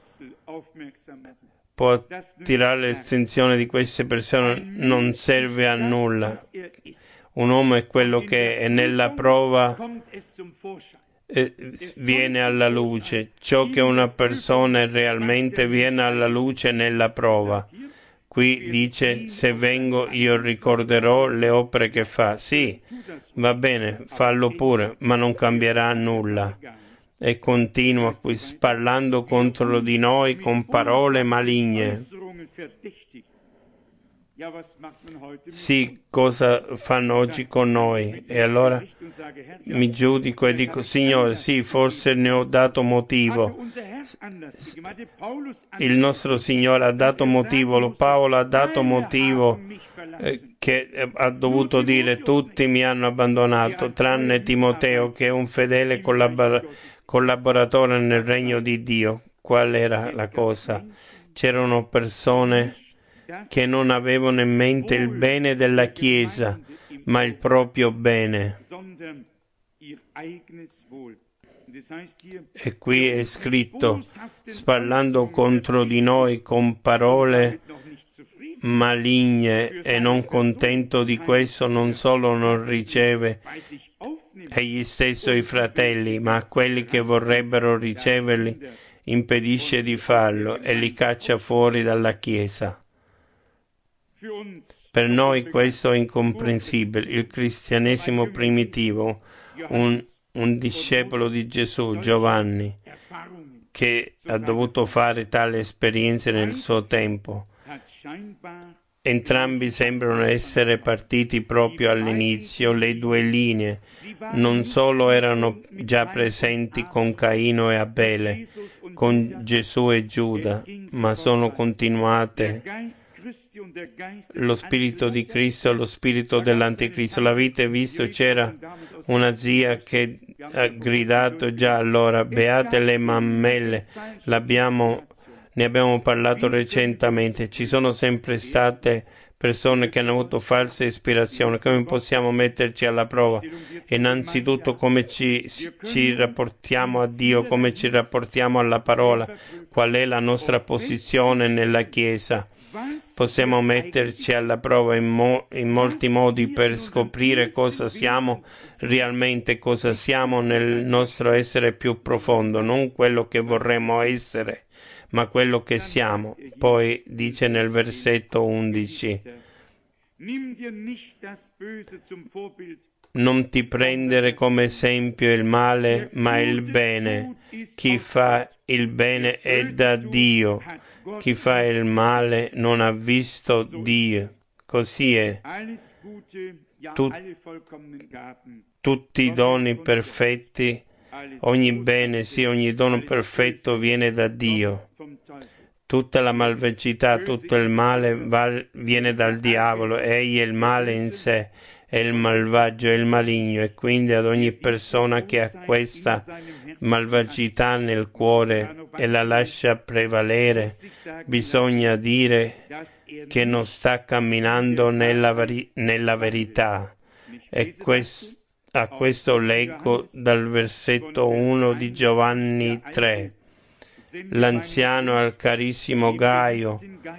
può attirare l'attenzione di queste persone, non serve a nulla. Un uomo è quello che è, nella prova eh, viene alla luce. Ciò che una persona è realmente viene alla luce nella prova. Qui dice: se vengo io ricorderò le opere che fa. Sì, va bene, fallo pure, ma non cambierà nulla. E continua qui parlando contro di noi con parole maligne. Sì, cosa fanno oggi con noi? E allora mi giudico e dico: Signore, sì, forse ne ho dato motivo. Il nostro Signore ha dato motivo, Paolo ha dato motivo eh, che ha dovuto dire: tutti mi hanno abbandonato, tranne Timoteo, che è un fedele collabor- collaboratore nel regno di Dio. Qual era la cosa? C'erano persone che non avevano in mente il bene della Chiesa, ma il proprio bene. E qui è scritto: parlando contro di noi con parole maligne, e non contento di questo, non solo non riceve egli stesso i fratelli, ma a quelli che vorrebbero riceverli impedisce di farlo e li caccia fuori dalla Chiesa. Per noi questo è incomprensibile. Il cristianesimo primitivo, un, un discepolo di Gesù, Giovanni, che ha dovuto fare tale esperienze nel suo tempo. Entrambi sembrano essere partiti proprio all'inizio. Le due linee non solo erano già presenti con Caino e Abele, con Gesù e Giuda, ma sono continuate. Lo spirito di Cristo e lo spirito dell'Anticristo. L'avete visto? C'era una zia che ha gridato già allora: beate le mammelle. L'abbiamo, ne abbiamo parlato recentemente. Ci sono sempre state persone che hanno avuto falsa ispirazione. Come possiamo metterci alla prova? Innanzitutto come ci, ci rapportiamo a Dio, come ci rapportiamo alla parola, qual è la nostra posizione nella Chiesa. Possiamo metterci alla prova in, mo- in molti modi per scoprire cosa siamo realmente, cosa siamo nel nostro essere più profondo, non quello che vorremmo essere, ma quello che siamo. Poi dice nel versetto undici: non ti prendere come esempio il male, ma il bene. Chi fa il bene è da Dio. Chi fa il male non ha visto Dio. Così è. Tu, tutti i doni perfetti, ogni bene, sì, ogni dono perfetto viene da Dio. Tutta la malvagità, tutto il male va, viene dal diavolo. Egli è il male in sé, è il malvagio, è il maligno, e quindi ad ogni persona che ha questa malvagità nel cuore e la lascia prevalere, bisogna dire che non sta camminando nella, vari- nella verità. E quest- a questo leggo dal versetto uno di Giovanni tre. L'anziano al carissimo Gaio,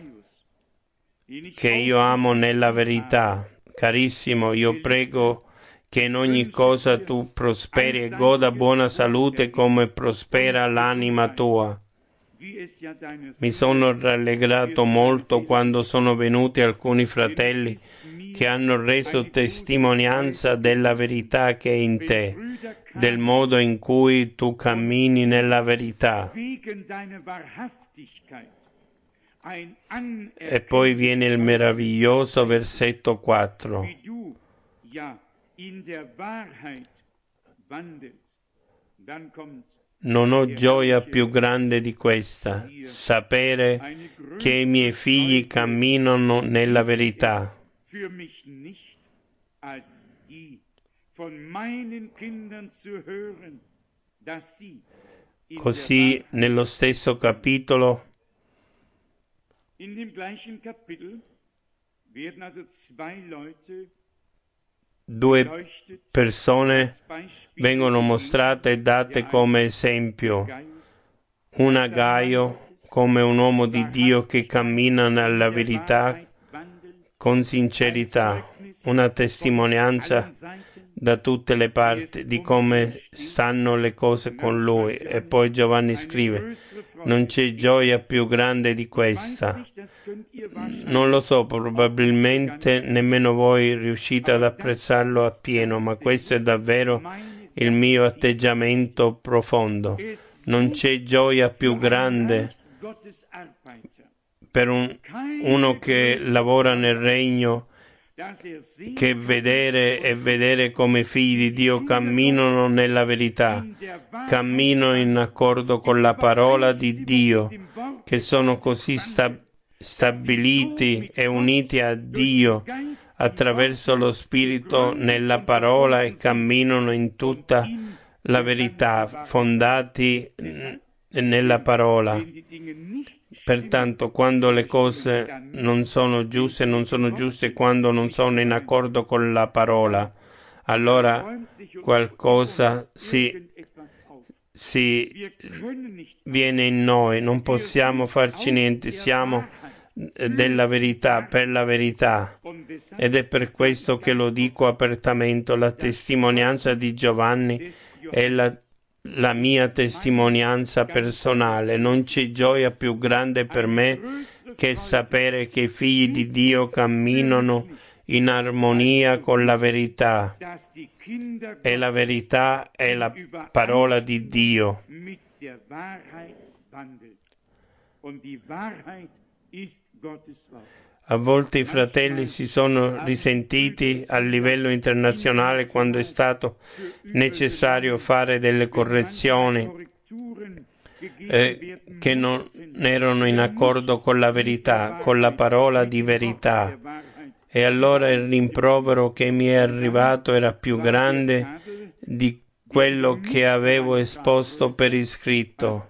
che io amo nella verità. Carissimo, io prego che in ogni cosa tu prosperi e goda buona salute come prospera l'anima tua. Mi sono rallegrato molto quando sono venuti alcuni fratelli che hanno reso testimonianza della verità che è in te, del modo in cui tu cammini nella verità. E poi viene il meraviglioso versetto quattro. Non ho gioia più grande di questa, sapere che i miei figli camminano nella verità. Così nello stesso capitolo due persone vengono mostrate e date come esempio. Una Gaio come un uomo di Dio che cammina nella verità con sincerità, una testimonianza da tutte le parti di come stanno le cose con lui. E poi Giovanni scrive: non c'è gioia più grande di questa. Non lo so, probabilmente nemmeno voi riuscite ad apprezzarlo appieno, ma questo è davvero il mio atteggiamento profondo. Non c'è gioia più grande per un, uno che lavora nel regno che vedere e vedere come figli di Dio camminano nella verità, camminano in accordo con la parola di Dio, che sono così sta- stabiliti e uniti a Dio attraverso lo Spirito nella parola e camminano in tutta la verità, fondati nella parola. Pertanto, quando le cose non sono giuste, non sono giuste quando non sono in accordo con la parola, allora qualcosa si, si viene in noi, non possiamo farci niente, siamo della verità, per la verità. Ed è per questo che lo dico apertamente, la testimonianza di Giovanni è la la mia testimonianza personale. Non c'è gioia più grande per me che sapere che i figli di Dio camminano in armonia con la verità, e la verità è la parola di Dio. A volte i fratelli si sono risentiti a livello internazionale quando è stato necessario fare delle correzioni eh, che non erano in accordo con la verità, con la parola di verità. E allora il rimprovero che mi è arrivato era più grande di quello che avevo esposto per iscritto.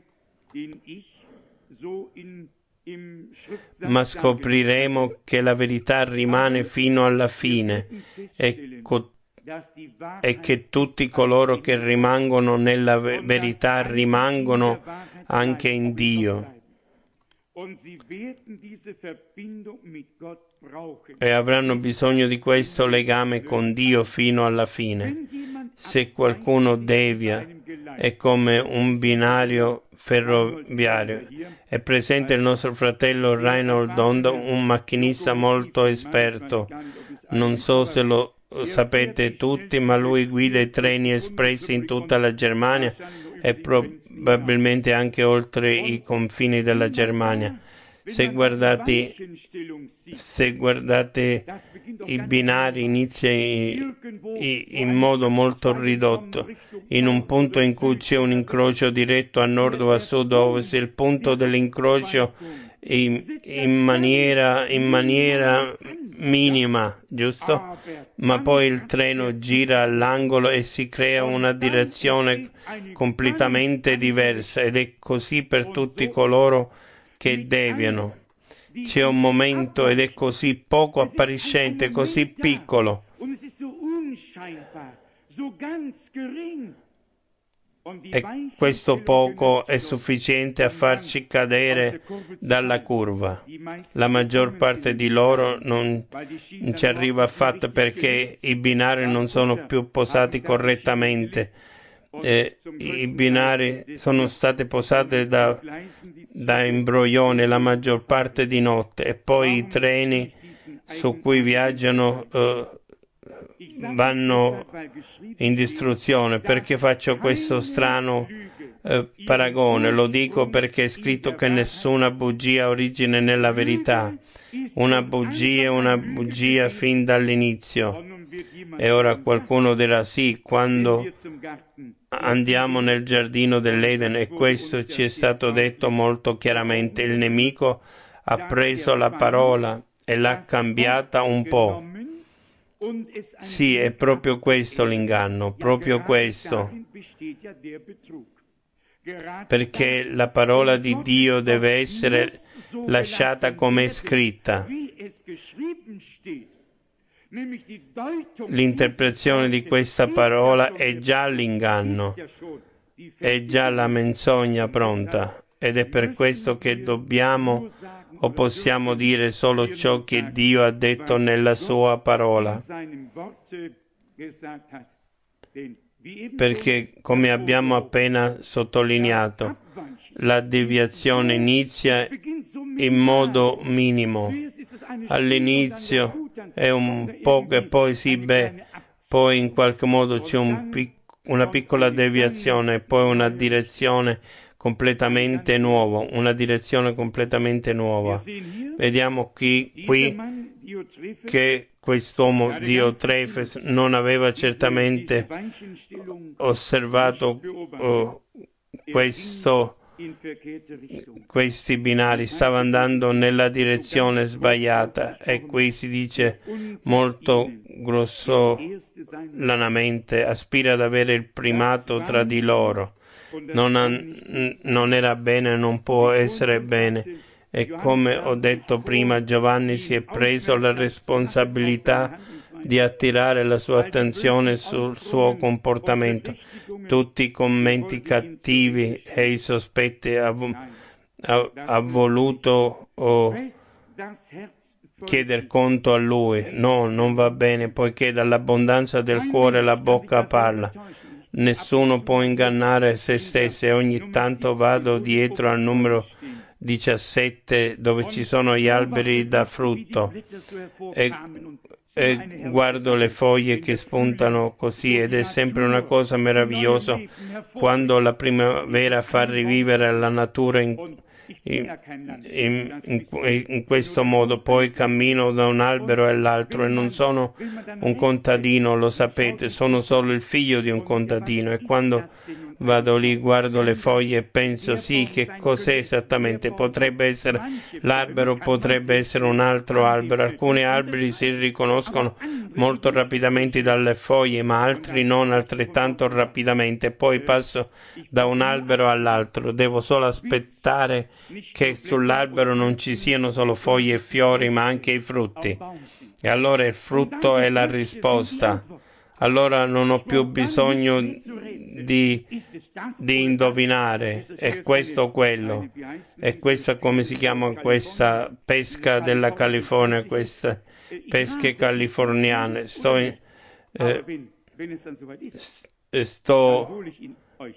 Ma scopriremo che la verità rimane fino alla fine e, co- e che tutti coloro che rimangono nella ve- verità rimangono anche in Dio e avranno bisogno di questo legame con Dio fino alla fine. Se qualcuno devia, è come un binario ferroviario. È presente il nostro fratello Reinhold Dondo, un macchinista molto esperto. Non so se lo sapete tutti, ma lui guida i treni espressi in tutta la Germania e probabilmente anche oltre i confini della Germania. Se guardate, se guardate i binari inizia in, in modo molto ridotto, in un punto in cui c'è un incrocio diretto a nord o a sud o ovest, il punto dell'incrocio in, in maniera, in maniera minima, giusto? Ma poi il treno gira all'angolo e si crea una direzione completamente diversa, ed è così per tutti coloro che deviano. C'è un momento ed è così poco appariscente, così piccolo. E questo poco è sufficiente a farci cadere dalla curva. La maggior parte di loro non ci arriva affatto perché i binari non sono più posati correttamente. Eh, I binari sono stati posati da, da imbroglione la maggior parte di notte, e poi i treni su cui viaggiano eh, vanno in distruzione. Perché faccio questo strano eh, paragone? Lo dico perché è scritto che nessuna bugia ha origine nella verità. Una bugia è una bugia fin dall'inizio. E ora qualcuno dirà: sì, quando andiamo nel giardino dell'Eden, e questo ci è stato detto molto chiaramente, il nemico ha preso la parola e l'ha cambiata un po'. Sì, è proprio questo l'inganno, proprio questo. Perché la parola di Dio deve essere lasciata come è scritta. L'interpretazione di questa parola è già l'inganno, è già la menzogna pronta, ed è per questo che dobbiamo o possiamo dire solo ciò che Dio ha detto nella sua parola. Perché, come abbiamo appena sottolineato, la deviazione inizia in modo minimo. All'inizio è un poco e poi sì, beh, poi in qualche modo c'è un pic- una piccola deviazione e poi una direzione completamente nuova, una direzione completamente nuova. Vediamo qui, qui che quest'uomo Diotrefes non aveva certamente osservato uh, questo, questi binari, stava andando nella direzione sbagliata, e qui si dice molto grossolanamente: aspira ad avere il primato tra di loro. Non, han, non era bene, non può essere bene. E come ho detto prima, Giovanni si è preso la responsabilità di attirare la sua attenzione sul suo comportamento. Tutti i commenti cattivi e i sospetti ha, ha, ha voluto oh, chiedere conto a lui. No, non va bene, poiché dall'abbondanza del cuore la bocca parla. Nessuno può ingannare se stesso, e ogni tanto vado dietro al numero diciassette, dove ci sono gli alberi da frutto, e, e guardo le foglie che spuntano così, ed è sempre una cosa meravigliosa quando la primavera fa rivivere la natura in, in, in, in, in questo modo. Poi cammino da un albero all'altro, e non sono un contadino, lo sapete, sono solo il figlio di un contadino, e quando vado lì guardo le foglie e penso: sì, che cos'è esattamente? Potrebbe essere l'albero, potrebbe essere un altro albero. Alcuni alberi si riconoscono molto rapidamente dalle foglie, ma altri non altrettanto rapidamente. Poi passo da un albero all'altro, devo solo aspettare che sull'albero non ci siano solo foglie e fiori, ma anche i frutti, e allora il frutto è la risposta. Allora non ho più bisogno di, di indovinare, è questo o quello. E questa, come si chiama questa pesca della California, queste pesche californiane? Sto, in, eh, sto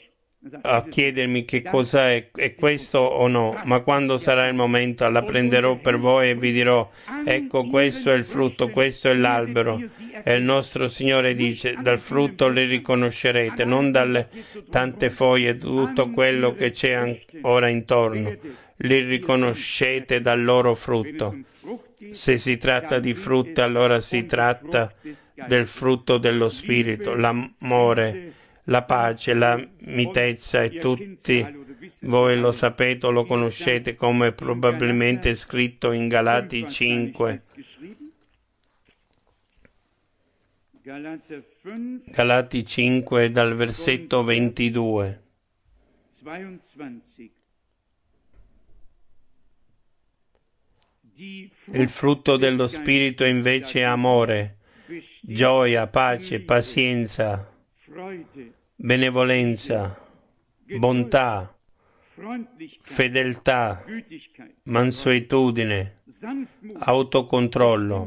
a chiedermi che cosa è, è questo o no, ma quando sarà il momento la prenderò per voi e vi dirò, ecco questo è il frutto, questo è l'albero. E il nostro Signore dice, dal frutto li riconoscerete, non dalle tante foglie, tutto quello che c'è ora intorno. Li riconoscete dal loro frutto. Se si tratta di frutta, allora si tratta del frutto dello Spirito, l'amore, la pace, la mitezza, e tutti voi lo sapete o lo conoscete, come probabilmente è scritto in Galati cinque. Galati cinque dal versetto ventidue. Il frutto dello Spirito invece è amore, gioia, pace, pazienza, benevolenza, bontà, fedeltà, mansuetudine, autocontrollo.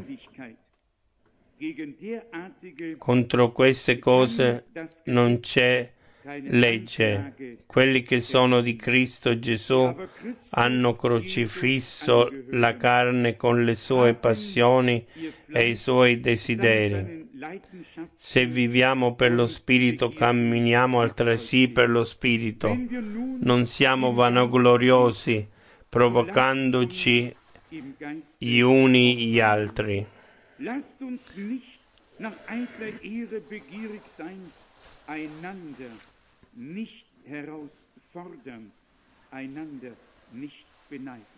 Contro queste cose non c'è legge. Quelli che sono di Cristo Gesù hanno crocifisso la carne con le sue passioni e i suoi desideri. Se viviamo per lo Spirito, camminiamo altresì per lo Spirito. Non siamo vanagloriosi, provocandoci gli uni gli altri. Lasst uns nicht nach eitler Ehre begierig sein, einander nicht herausfordern, einander nicht beneiden.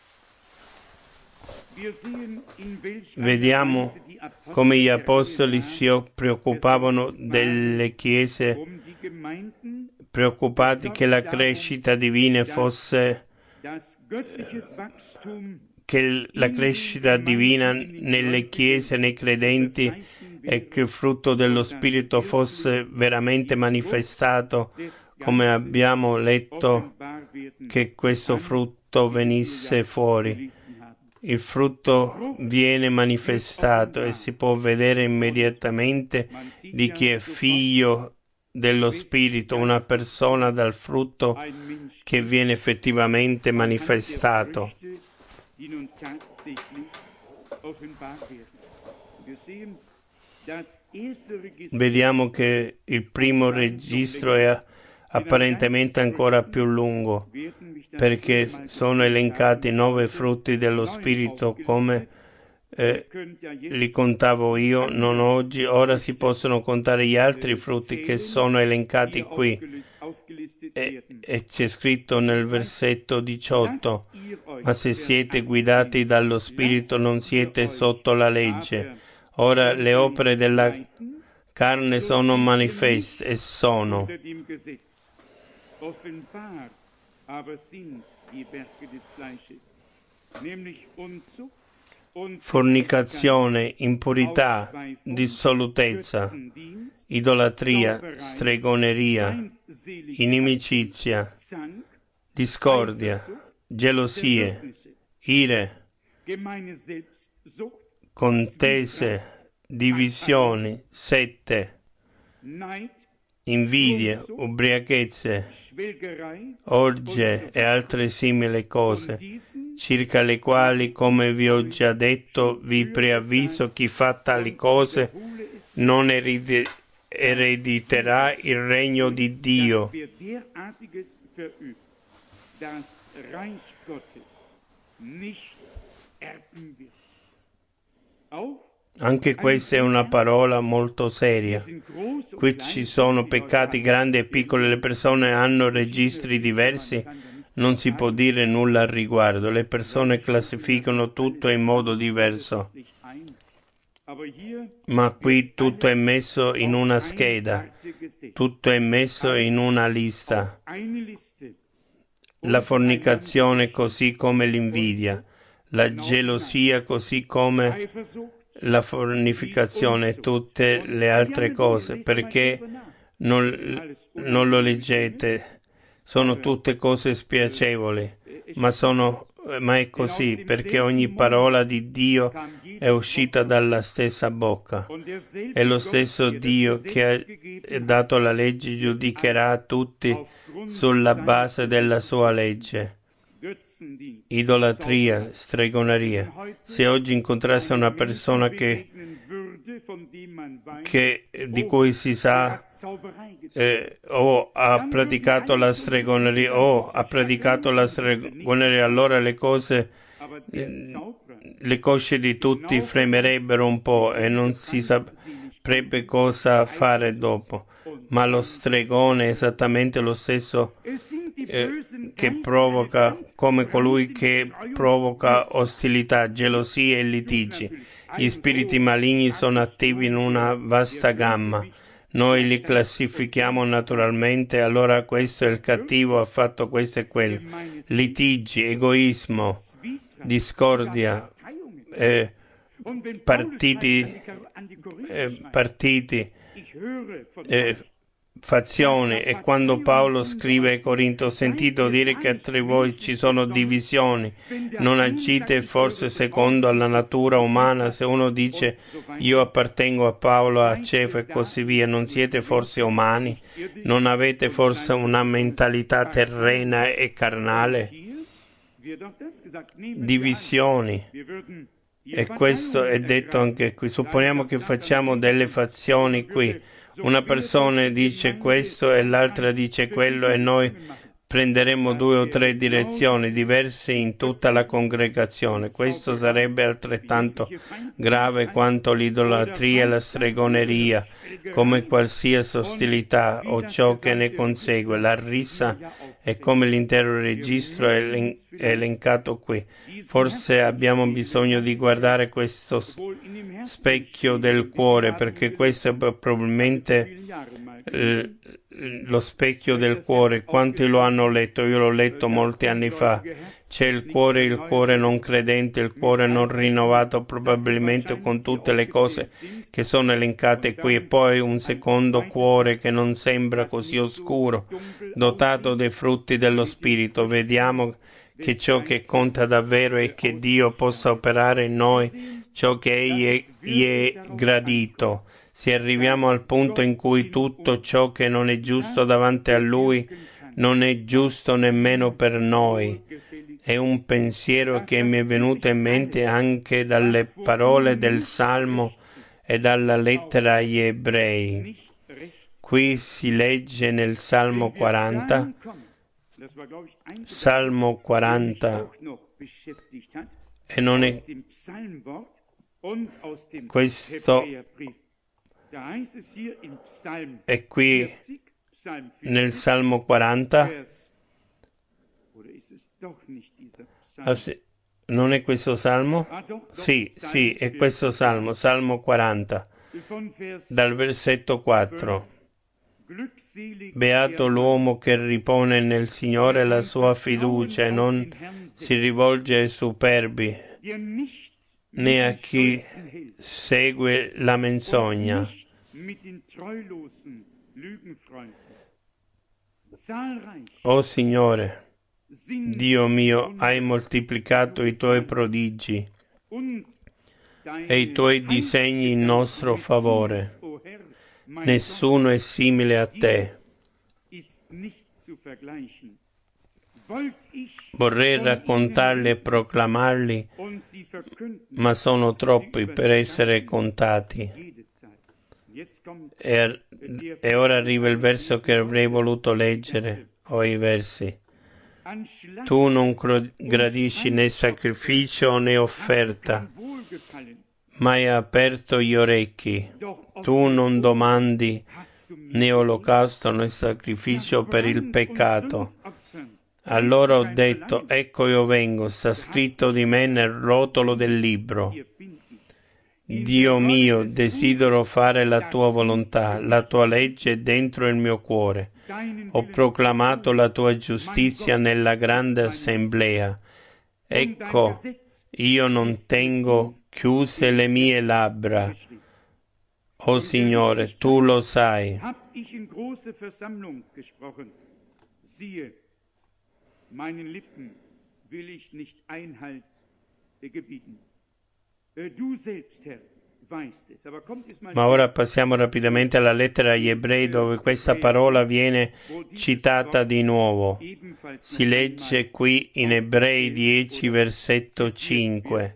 Vediamo come gli apostoli si preoccupavano delle chiese, preoccupati che la crescita divina fosse che la crescita divina nelle chiese, nei credenti, e che il frutto dello Spirito fosse veramente manifestato, come abbiamo letto, che questo frutto venisse fuori. Il frutto viene manifestato e si può vedere immediatamente di chi è figlio dello Spirito, una persona dal frutto che viene effettivamente manifestato. Vediamo che il primo registro è apparentemente ancora più lungo, perché sono elencati nove frutti dello Spirito come eh, li contavo io, non oggi. Ora si possono contare gli altri frutti che sono elencati qui. E, e c'è scritto nel versetto diciotto, ma se siete guidati dallo Spirito non siete sotto la legge. Ora le opere della carne sono manifeste e sono fornicazione, impurità, dissolutezza, idolatria, stregoneria, inimicizia, discordia, gelosie, ire, contese, divisioni, sette, invidie, ubriachezze, orge e altre simili cose, circa le quali, come vi ho già detto, vi preavviso, chi fa tali cose non eredi- erediterà il regno di Dio. Anche questa è una parola molto seria. Qui ci sono peccati grandi e piccoli, le persone hanno registri diversi, non si può dire nulla al riguardo, le persone classificano tutto in modo diverso. Ma qui tutto è messo in una scheda, tutto è messo in una lista. La fornicazione così come l'invidia, la gelosia così come la fornicazione e tutte le altre cose. Perché non, non lo leggete? Sono tutte cose spiacevoli, ma, sono, ma è così, perché ogni parola di Dio è uscita dalla stessa bocca. È lo stesso Dio che ha dato la legge, giudicherà tutti sulla base della sua legge. Idolatria, stregoneria. Se oggi incontrasse una persona che, che di cui si sa eh, o ha praticato la stregoneria o ha praticato la stregoneria, allora le cose eh, le cosce di tutti fremerebbero un po' e non si saprebbe cosa fare dopo. Ma lo stregone è esattamente lo stesso eh, che provoca, come colui che provoca ostilità, gelosie e litigi. Gli spiriti maligni sono attivi in una vasta gamma. Noi li classifichiamo naturalmente, allora questo è il cattivo, ha fatto questo e quello. Litigi, egoismo, discordia, eh, partiti, eh, partiti eh, fazioni. E quando Paolo scrive ai Corinto: ho sentito dire che tra voi ci sono divisioni, non agite forse secondo alla natura umana. Se uno dice io appartengo a Paolo, a Cefa e così via, non siete forse umani? Non avete forse una mentalità terrena e carnale? Divisioni. E questo è detto anche qui. Supponiamo che facciamo delle fazioni qui. Una persona dice questo e l'altra dice quello e noi prenderemo due o tre direzioni diverse in tutta la congregazione. Questo sarebbe altrettanto grave quanto l'idolatria e la stregoneria, come qualsiasi ostilità o ciò che ne consegue. La rissa è come l'intero registro è elen- elencato qui. Forse abbiamo bisogno di guardare questo specchio del cuore, perché questo è probabilmente eh, lo specchio del cuore. Quanti lo hanno letto? Io l'ho letto molti anni fa. C'è il cuore, il cuore non credente, il cuore non rinnovato, probabilmente con tutte le cose che sono elencate qui, e poi un secondo cuore che non sembra così oscuro, dotato dei frutti dello Spirito. Vediamo che ciò che conta davvero è che Dio possa operare in noi ciò che Egli gli è gradito. Se arriviamo al punto in cui tutto ciò che non è giusto davanti a Lui non è giusto nemmeno per noi. È un pensiero che mi è venuto in mente anche dalle parole del Salmo e dalla lettera agli Ebrei. Qui si legge nel Salmo quaranta, Salmo quaranta, e non è questo, è qui nel Salmo quaranta, ah, sì, non è questo Salmo? Sì, sì, è questo Salmo, Salmo quaranta, dal versetto quattro. Beato l'uomo che ripone nel Signore la sua fiducia e non si rivolge ai superbi, né a chi segue la menzogna. O Signore, Dio mio, hai moltiplicato i tuoi prodigi e i tuoi disegni in nostro favore. Nessuno è simile a te. Vorrei raccontarli e proclamarli, ma sono troppi per essere contati. E, e ora arriva il verso che avrei voluto leggere, o i versi. Tu non gradisci né sacrificio né offerta, ma hai aperto gli orecchi. Tu non domandi né olocausto né sacrificio per il peccato. Allora ho detto: ecco io vengo, sta scritto di me nel rotolo del libro. Dio mio, desidero fare la tua volontà, la tua legge è dentro il mio cuore. Ho proclamato la tua giustizia nella grande assemblea. Ecco, io non tengo chiuse le mie labbra. O Signore, tu lo sai. Meinen Lippen will ich nicht Einhalt gebieten. Du selbst, Herr, Ma ora passiamo rapidamente alla lettera agli Ebrei, dove questa parola viene citata di nuovo. Si legge qui in Ebrei dieci, versetto cinque.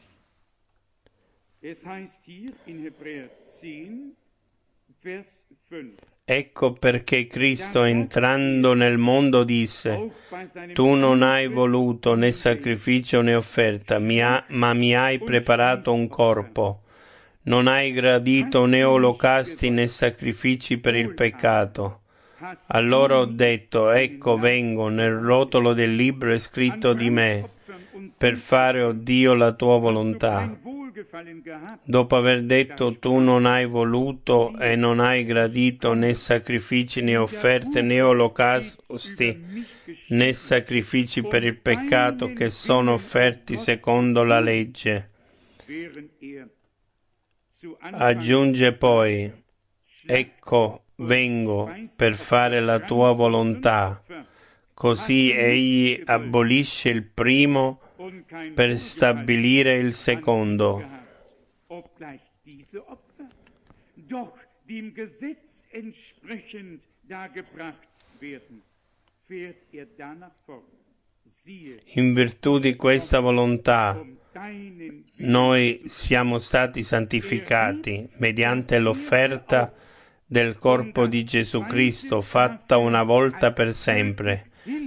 Ecco perché Cristo, entrando nel mondo, disse: tu non hai voluto né sacrificio né offerta, mi ha, ma mi hai preparato un corpo. Non hai gradito né olocausti né sacrifici per il peccato. Allora ho detto: ecco vengo, nel rotolo del libro è scritto di me, per fare, o Dio, la tua volontà. Dopo aver detto: tu non hai voluto e non hai gradito né sacrifici né offerte né olocausti né sacrifici per il peccato, che sono offerti secondo la legge. Aggiunge poi: ecco vengo per fare la tua volontà. Così egli abolisce il primo per stabilire il secondo. In virtù di questa volontà noi siamo stati santificati mediante l'offerta del corpo di Gesù Cristo, fatta una volta per sempre.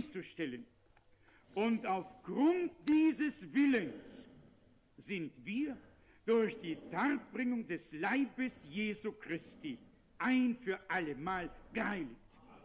Und aufgrund dieses Willens sind wir durch die Darbringung des Leibes Jesu Christi ein für allemal geheiligt.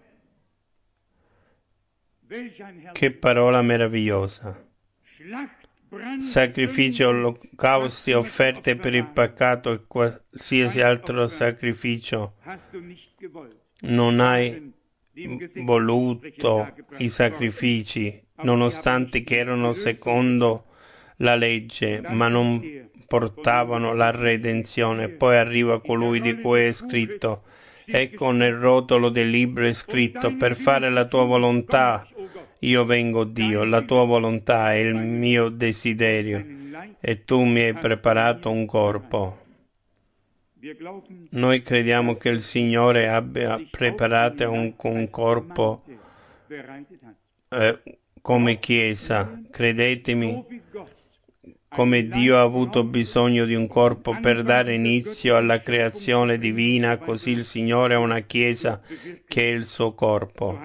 Che parola meravigliosa! Sacrifici, olocausti, offerte per il peccato e qualsiasi altro sacrificio. Non hai voluto i sacrifici, nonostante che erano secondo la legge, ma non portavano la redenzione. Poi arriva colui di cui è scritto: ecco nel rotolo del libro è scritto: per fare la tua volontà io vengo, Dio, la tua volontà è il mio desiderio, e tu mi hai preparato un corpo. Noi crediamo che il Signore abbia preparato un, un corpo eh, come Chiesa. Credetemi, come Dio ha avuto bisogno di un corpo per dare inizio alla creazione divina, così il Signore ha una Chiesa che è il suo corpo.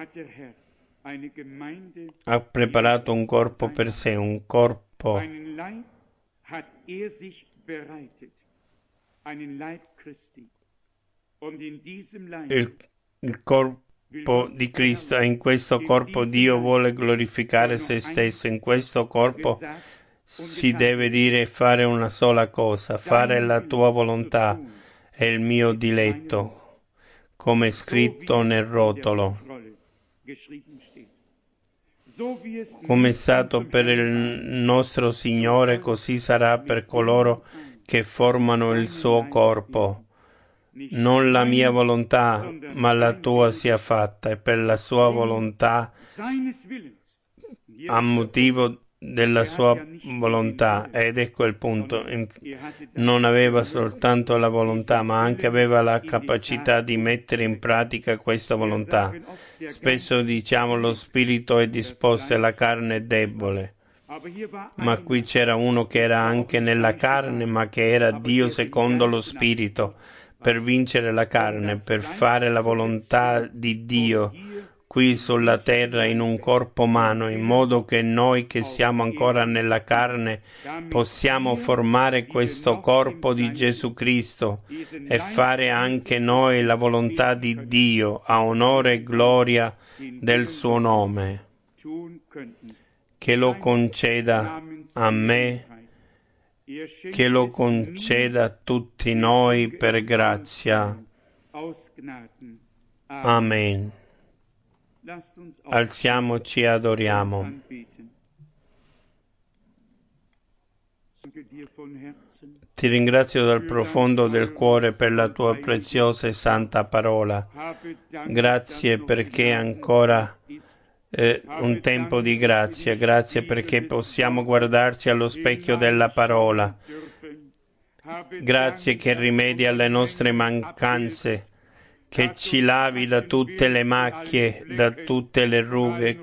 Ha preparato un corpo per sé, un corpo. Il, il corpo di Cristo, e in questo corpo Dio vuole glorificare se stesso. In questo corpo si deve dire e fare una sola cosa: fare la tua volontà è il mio diletto, come è scritto nel rotolo. Come è stato per il nostro Signore, così sarà per coloro che formano il suo corpo. Non la mia volontà, ma la tua sia fatta. E per la sua volontà, a motivo della sua volontà, ed ecco il punto, non aveva soltanto la volontà, ma anche aveva la capacità di mettere in pratica questa volontà. Spesso diciamo: lo spirito è disposto e la carne è debole. Ma qui c'era uno che era anche nella carne, ma che era Dio secondo lo spirito, per vincere la carne, per fare la volontà di Dio qui sulla terra in un corpo umano, in modo che noi che siamo ancora nella carne possiamo formare questo corpo di Gesù Cristo e fare anche noi la volontà di Dio a onore e gloria del suo nome. Che lo conceda a me, che lo conceda a tutti noi per grazia. Amen. Alziamoci e adoriamo. Ti ringrazio dal profondo del cuore per la tua preziosa e santa parola. Grazie perché ancora eh, un tempo di grazia. Grazie perché possiamo guardarci allo specchio della parola Grazie che rimedi alle nostre mancanze, che ci lavi da tutte le macchie, da tutte le rughe,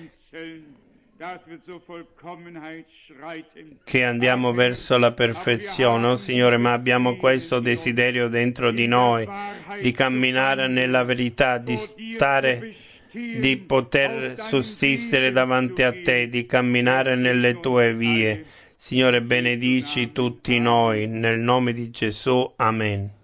che andiamo verso la perfezione, oh Signore, ma abbiamo questo desiderio dentro di noi, di camminare nella verità, di stare, di poter sussistere davanti a Te, di camminare nelle Tue vie. Signore, benedici tutti noi, nel nome di Gesù. Amen.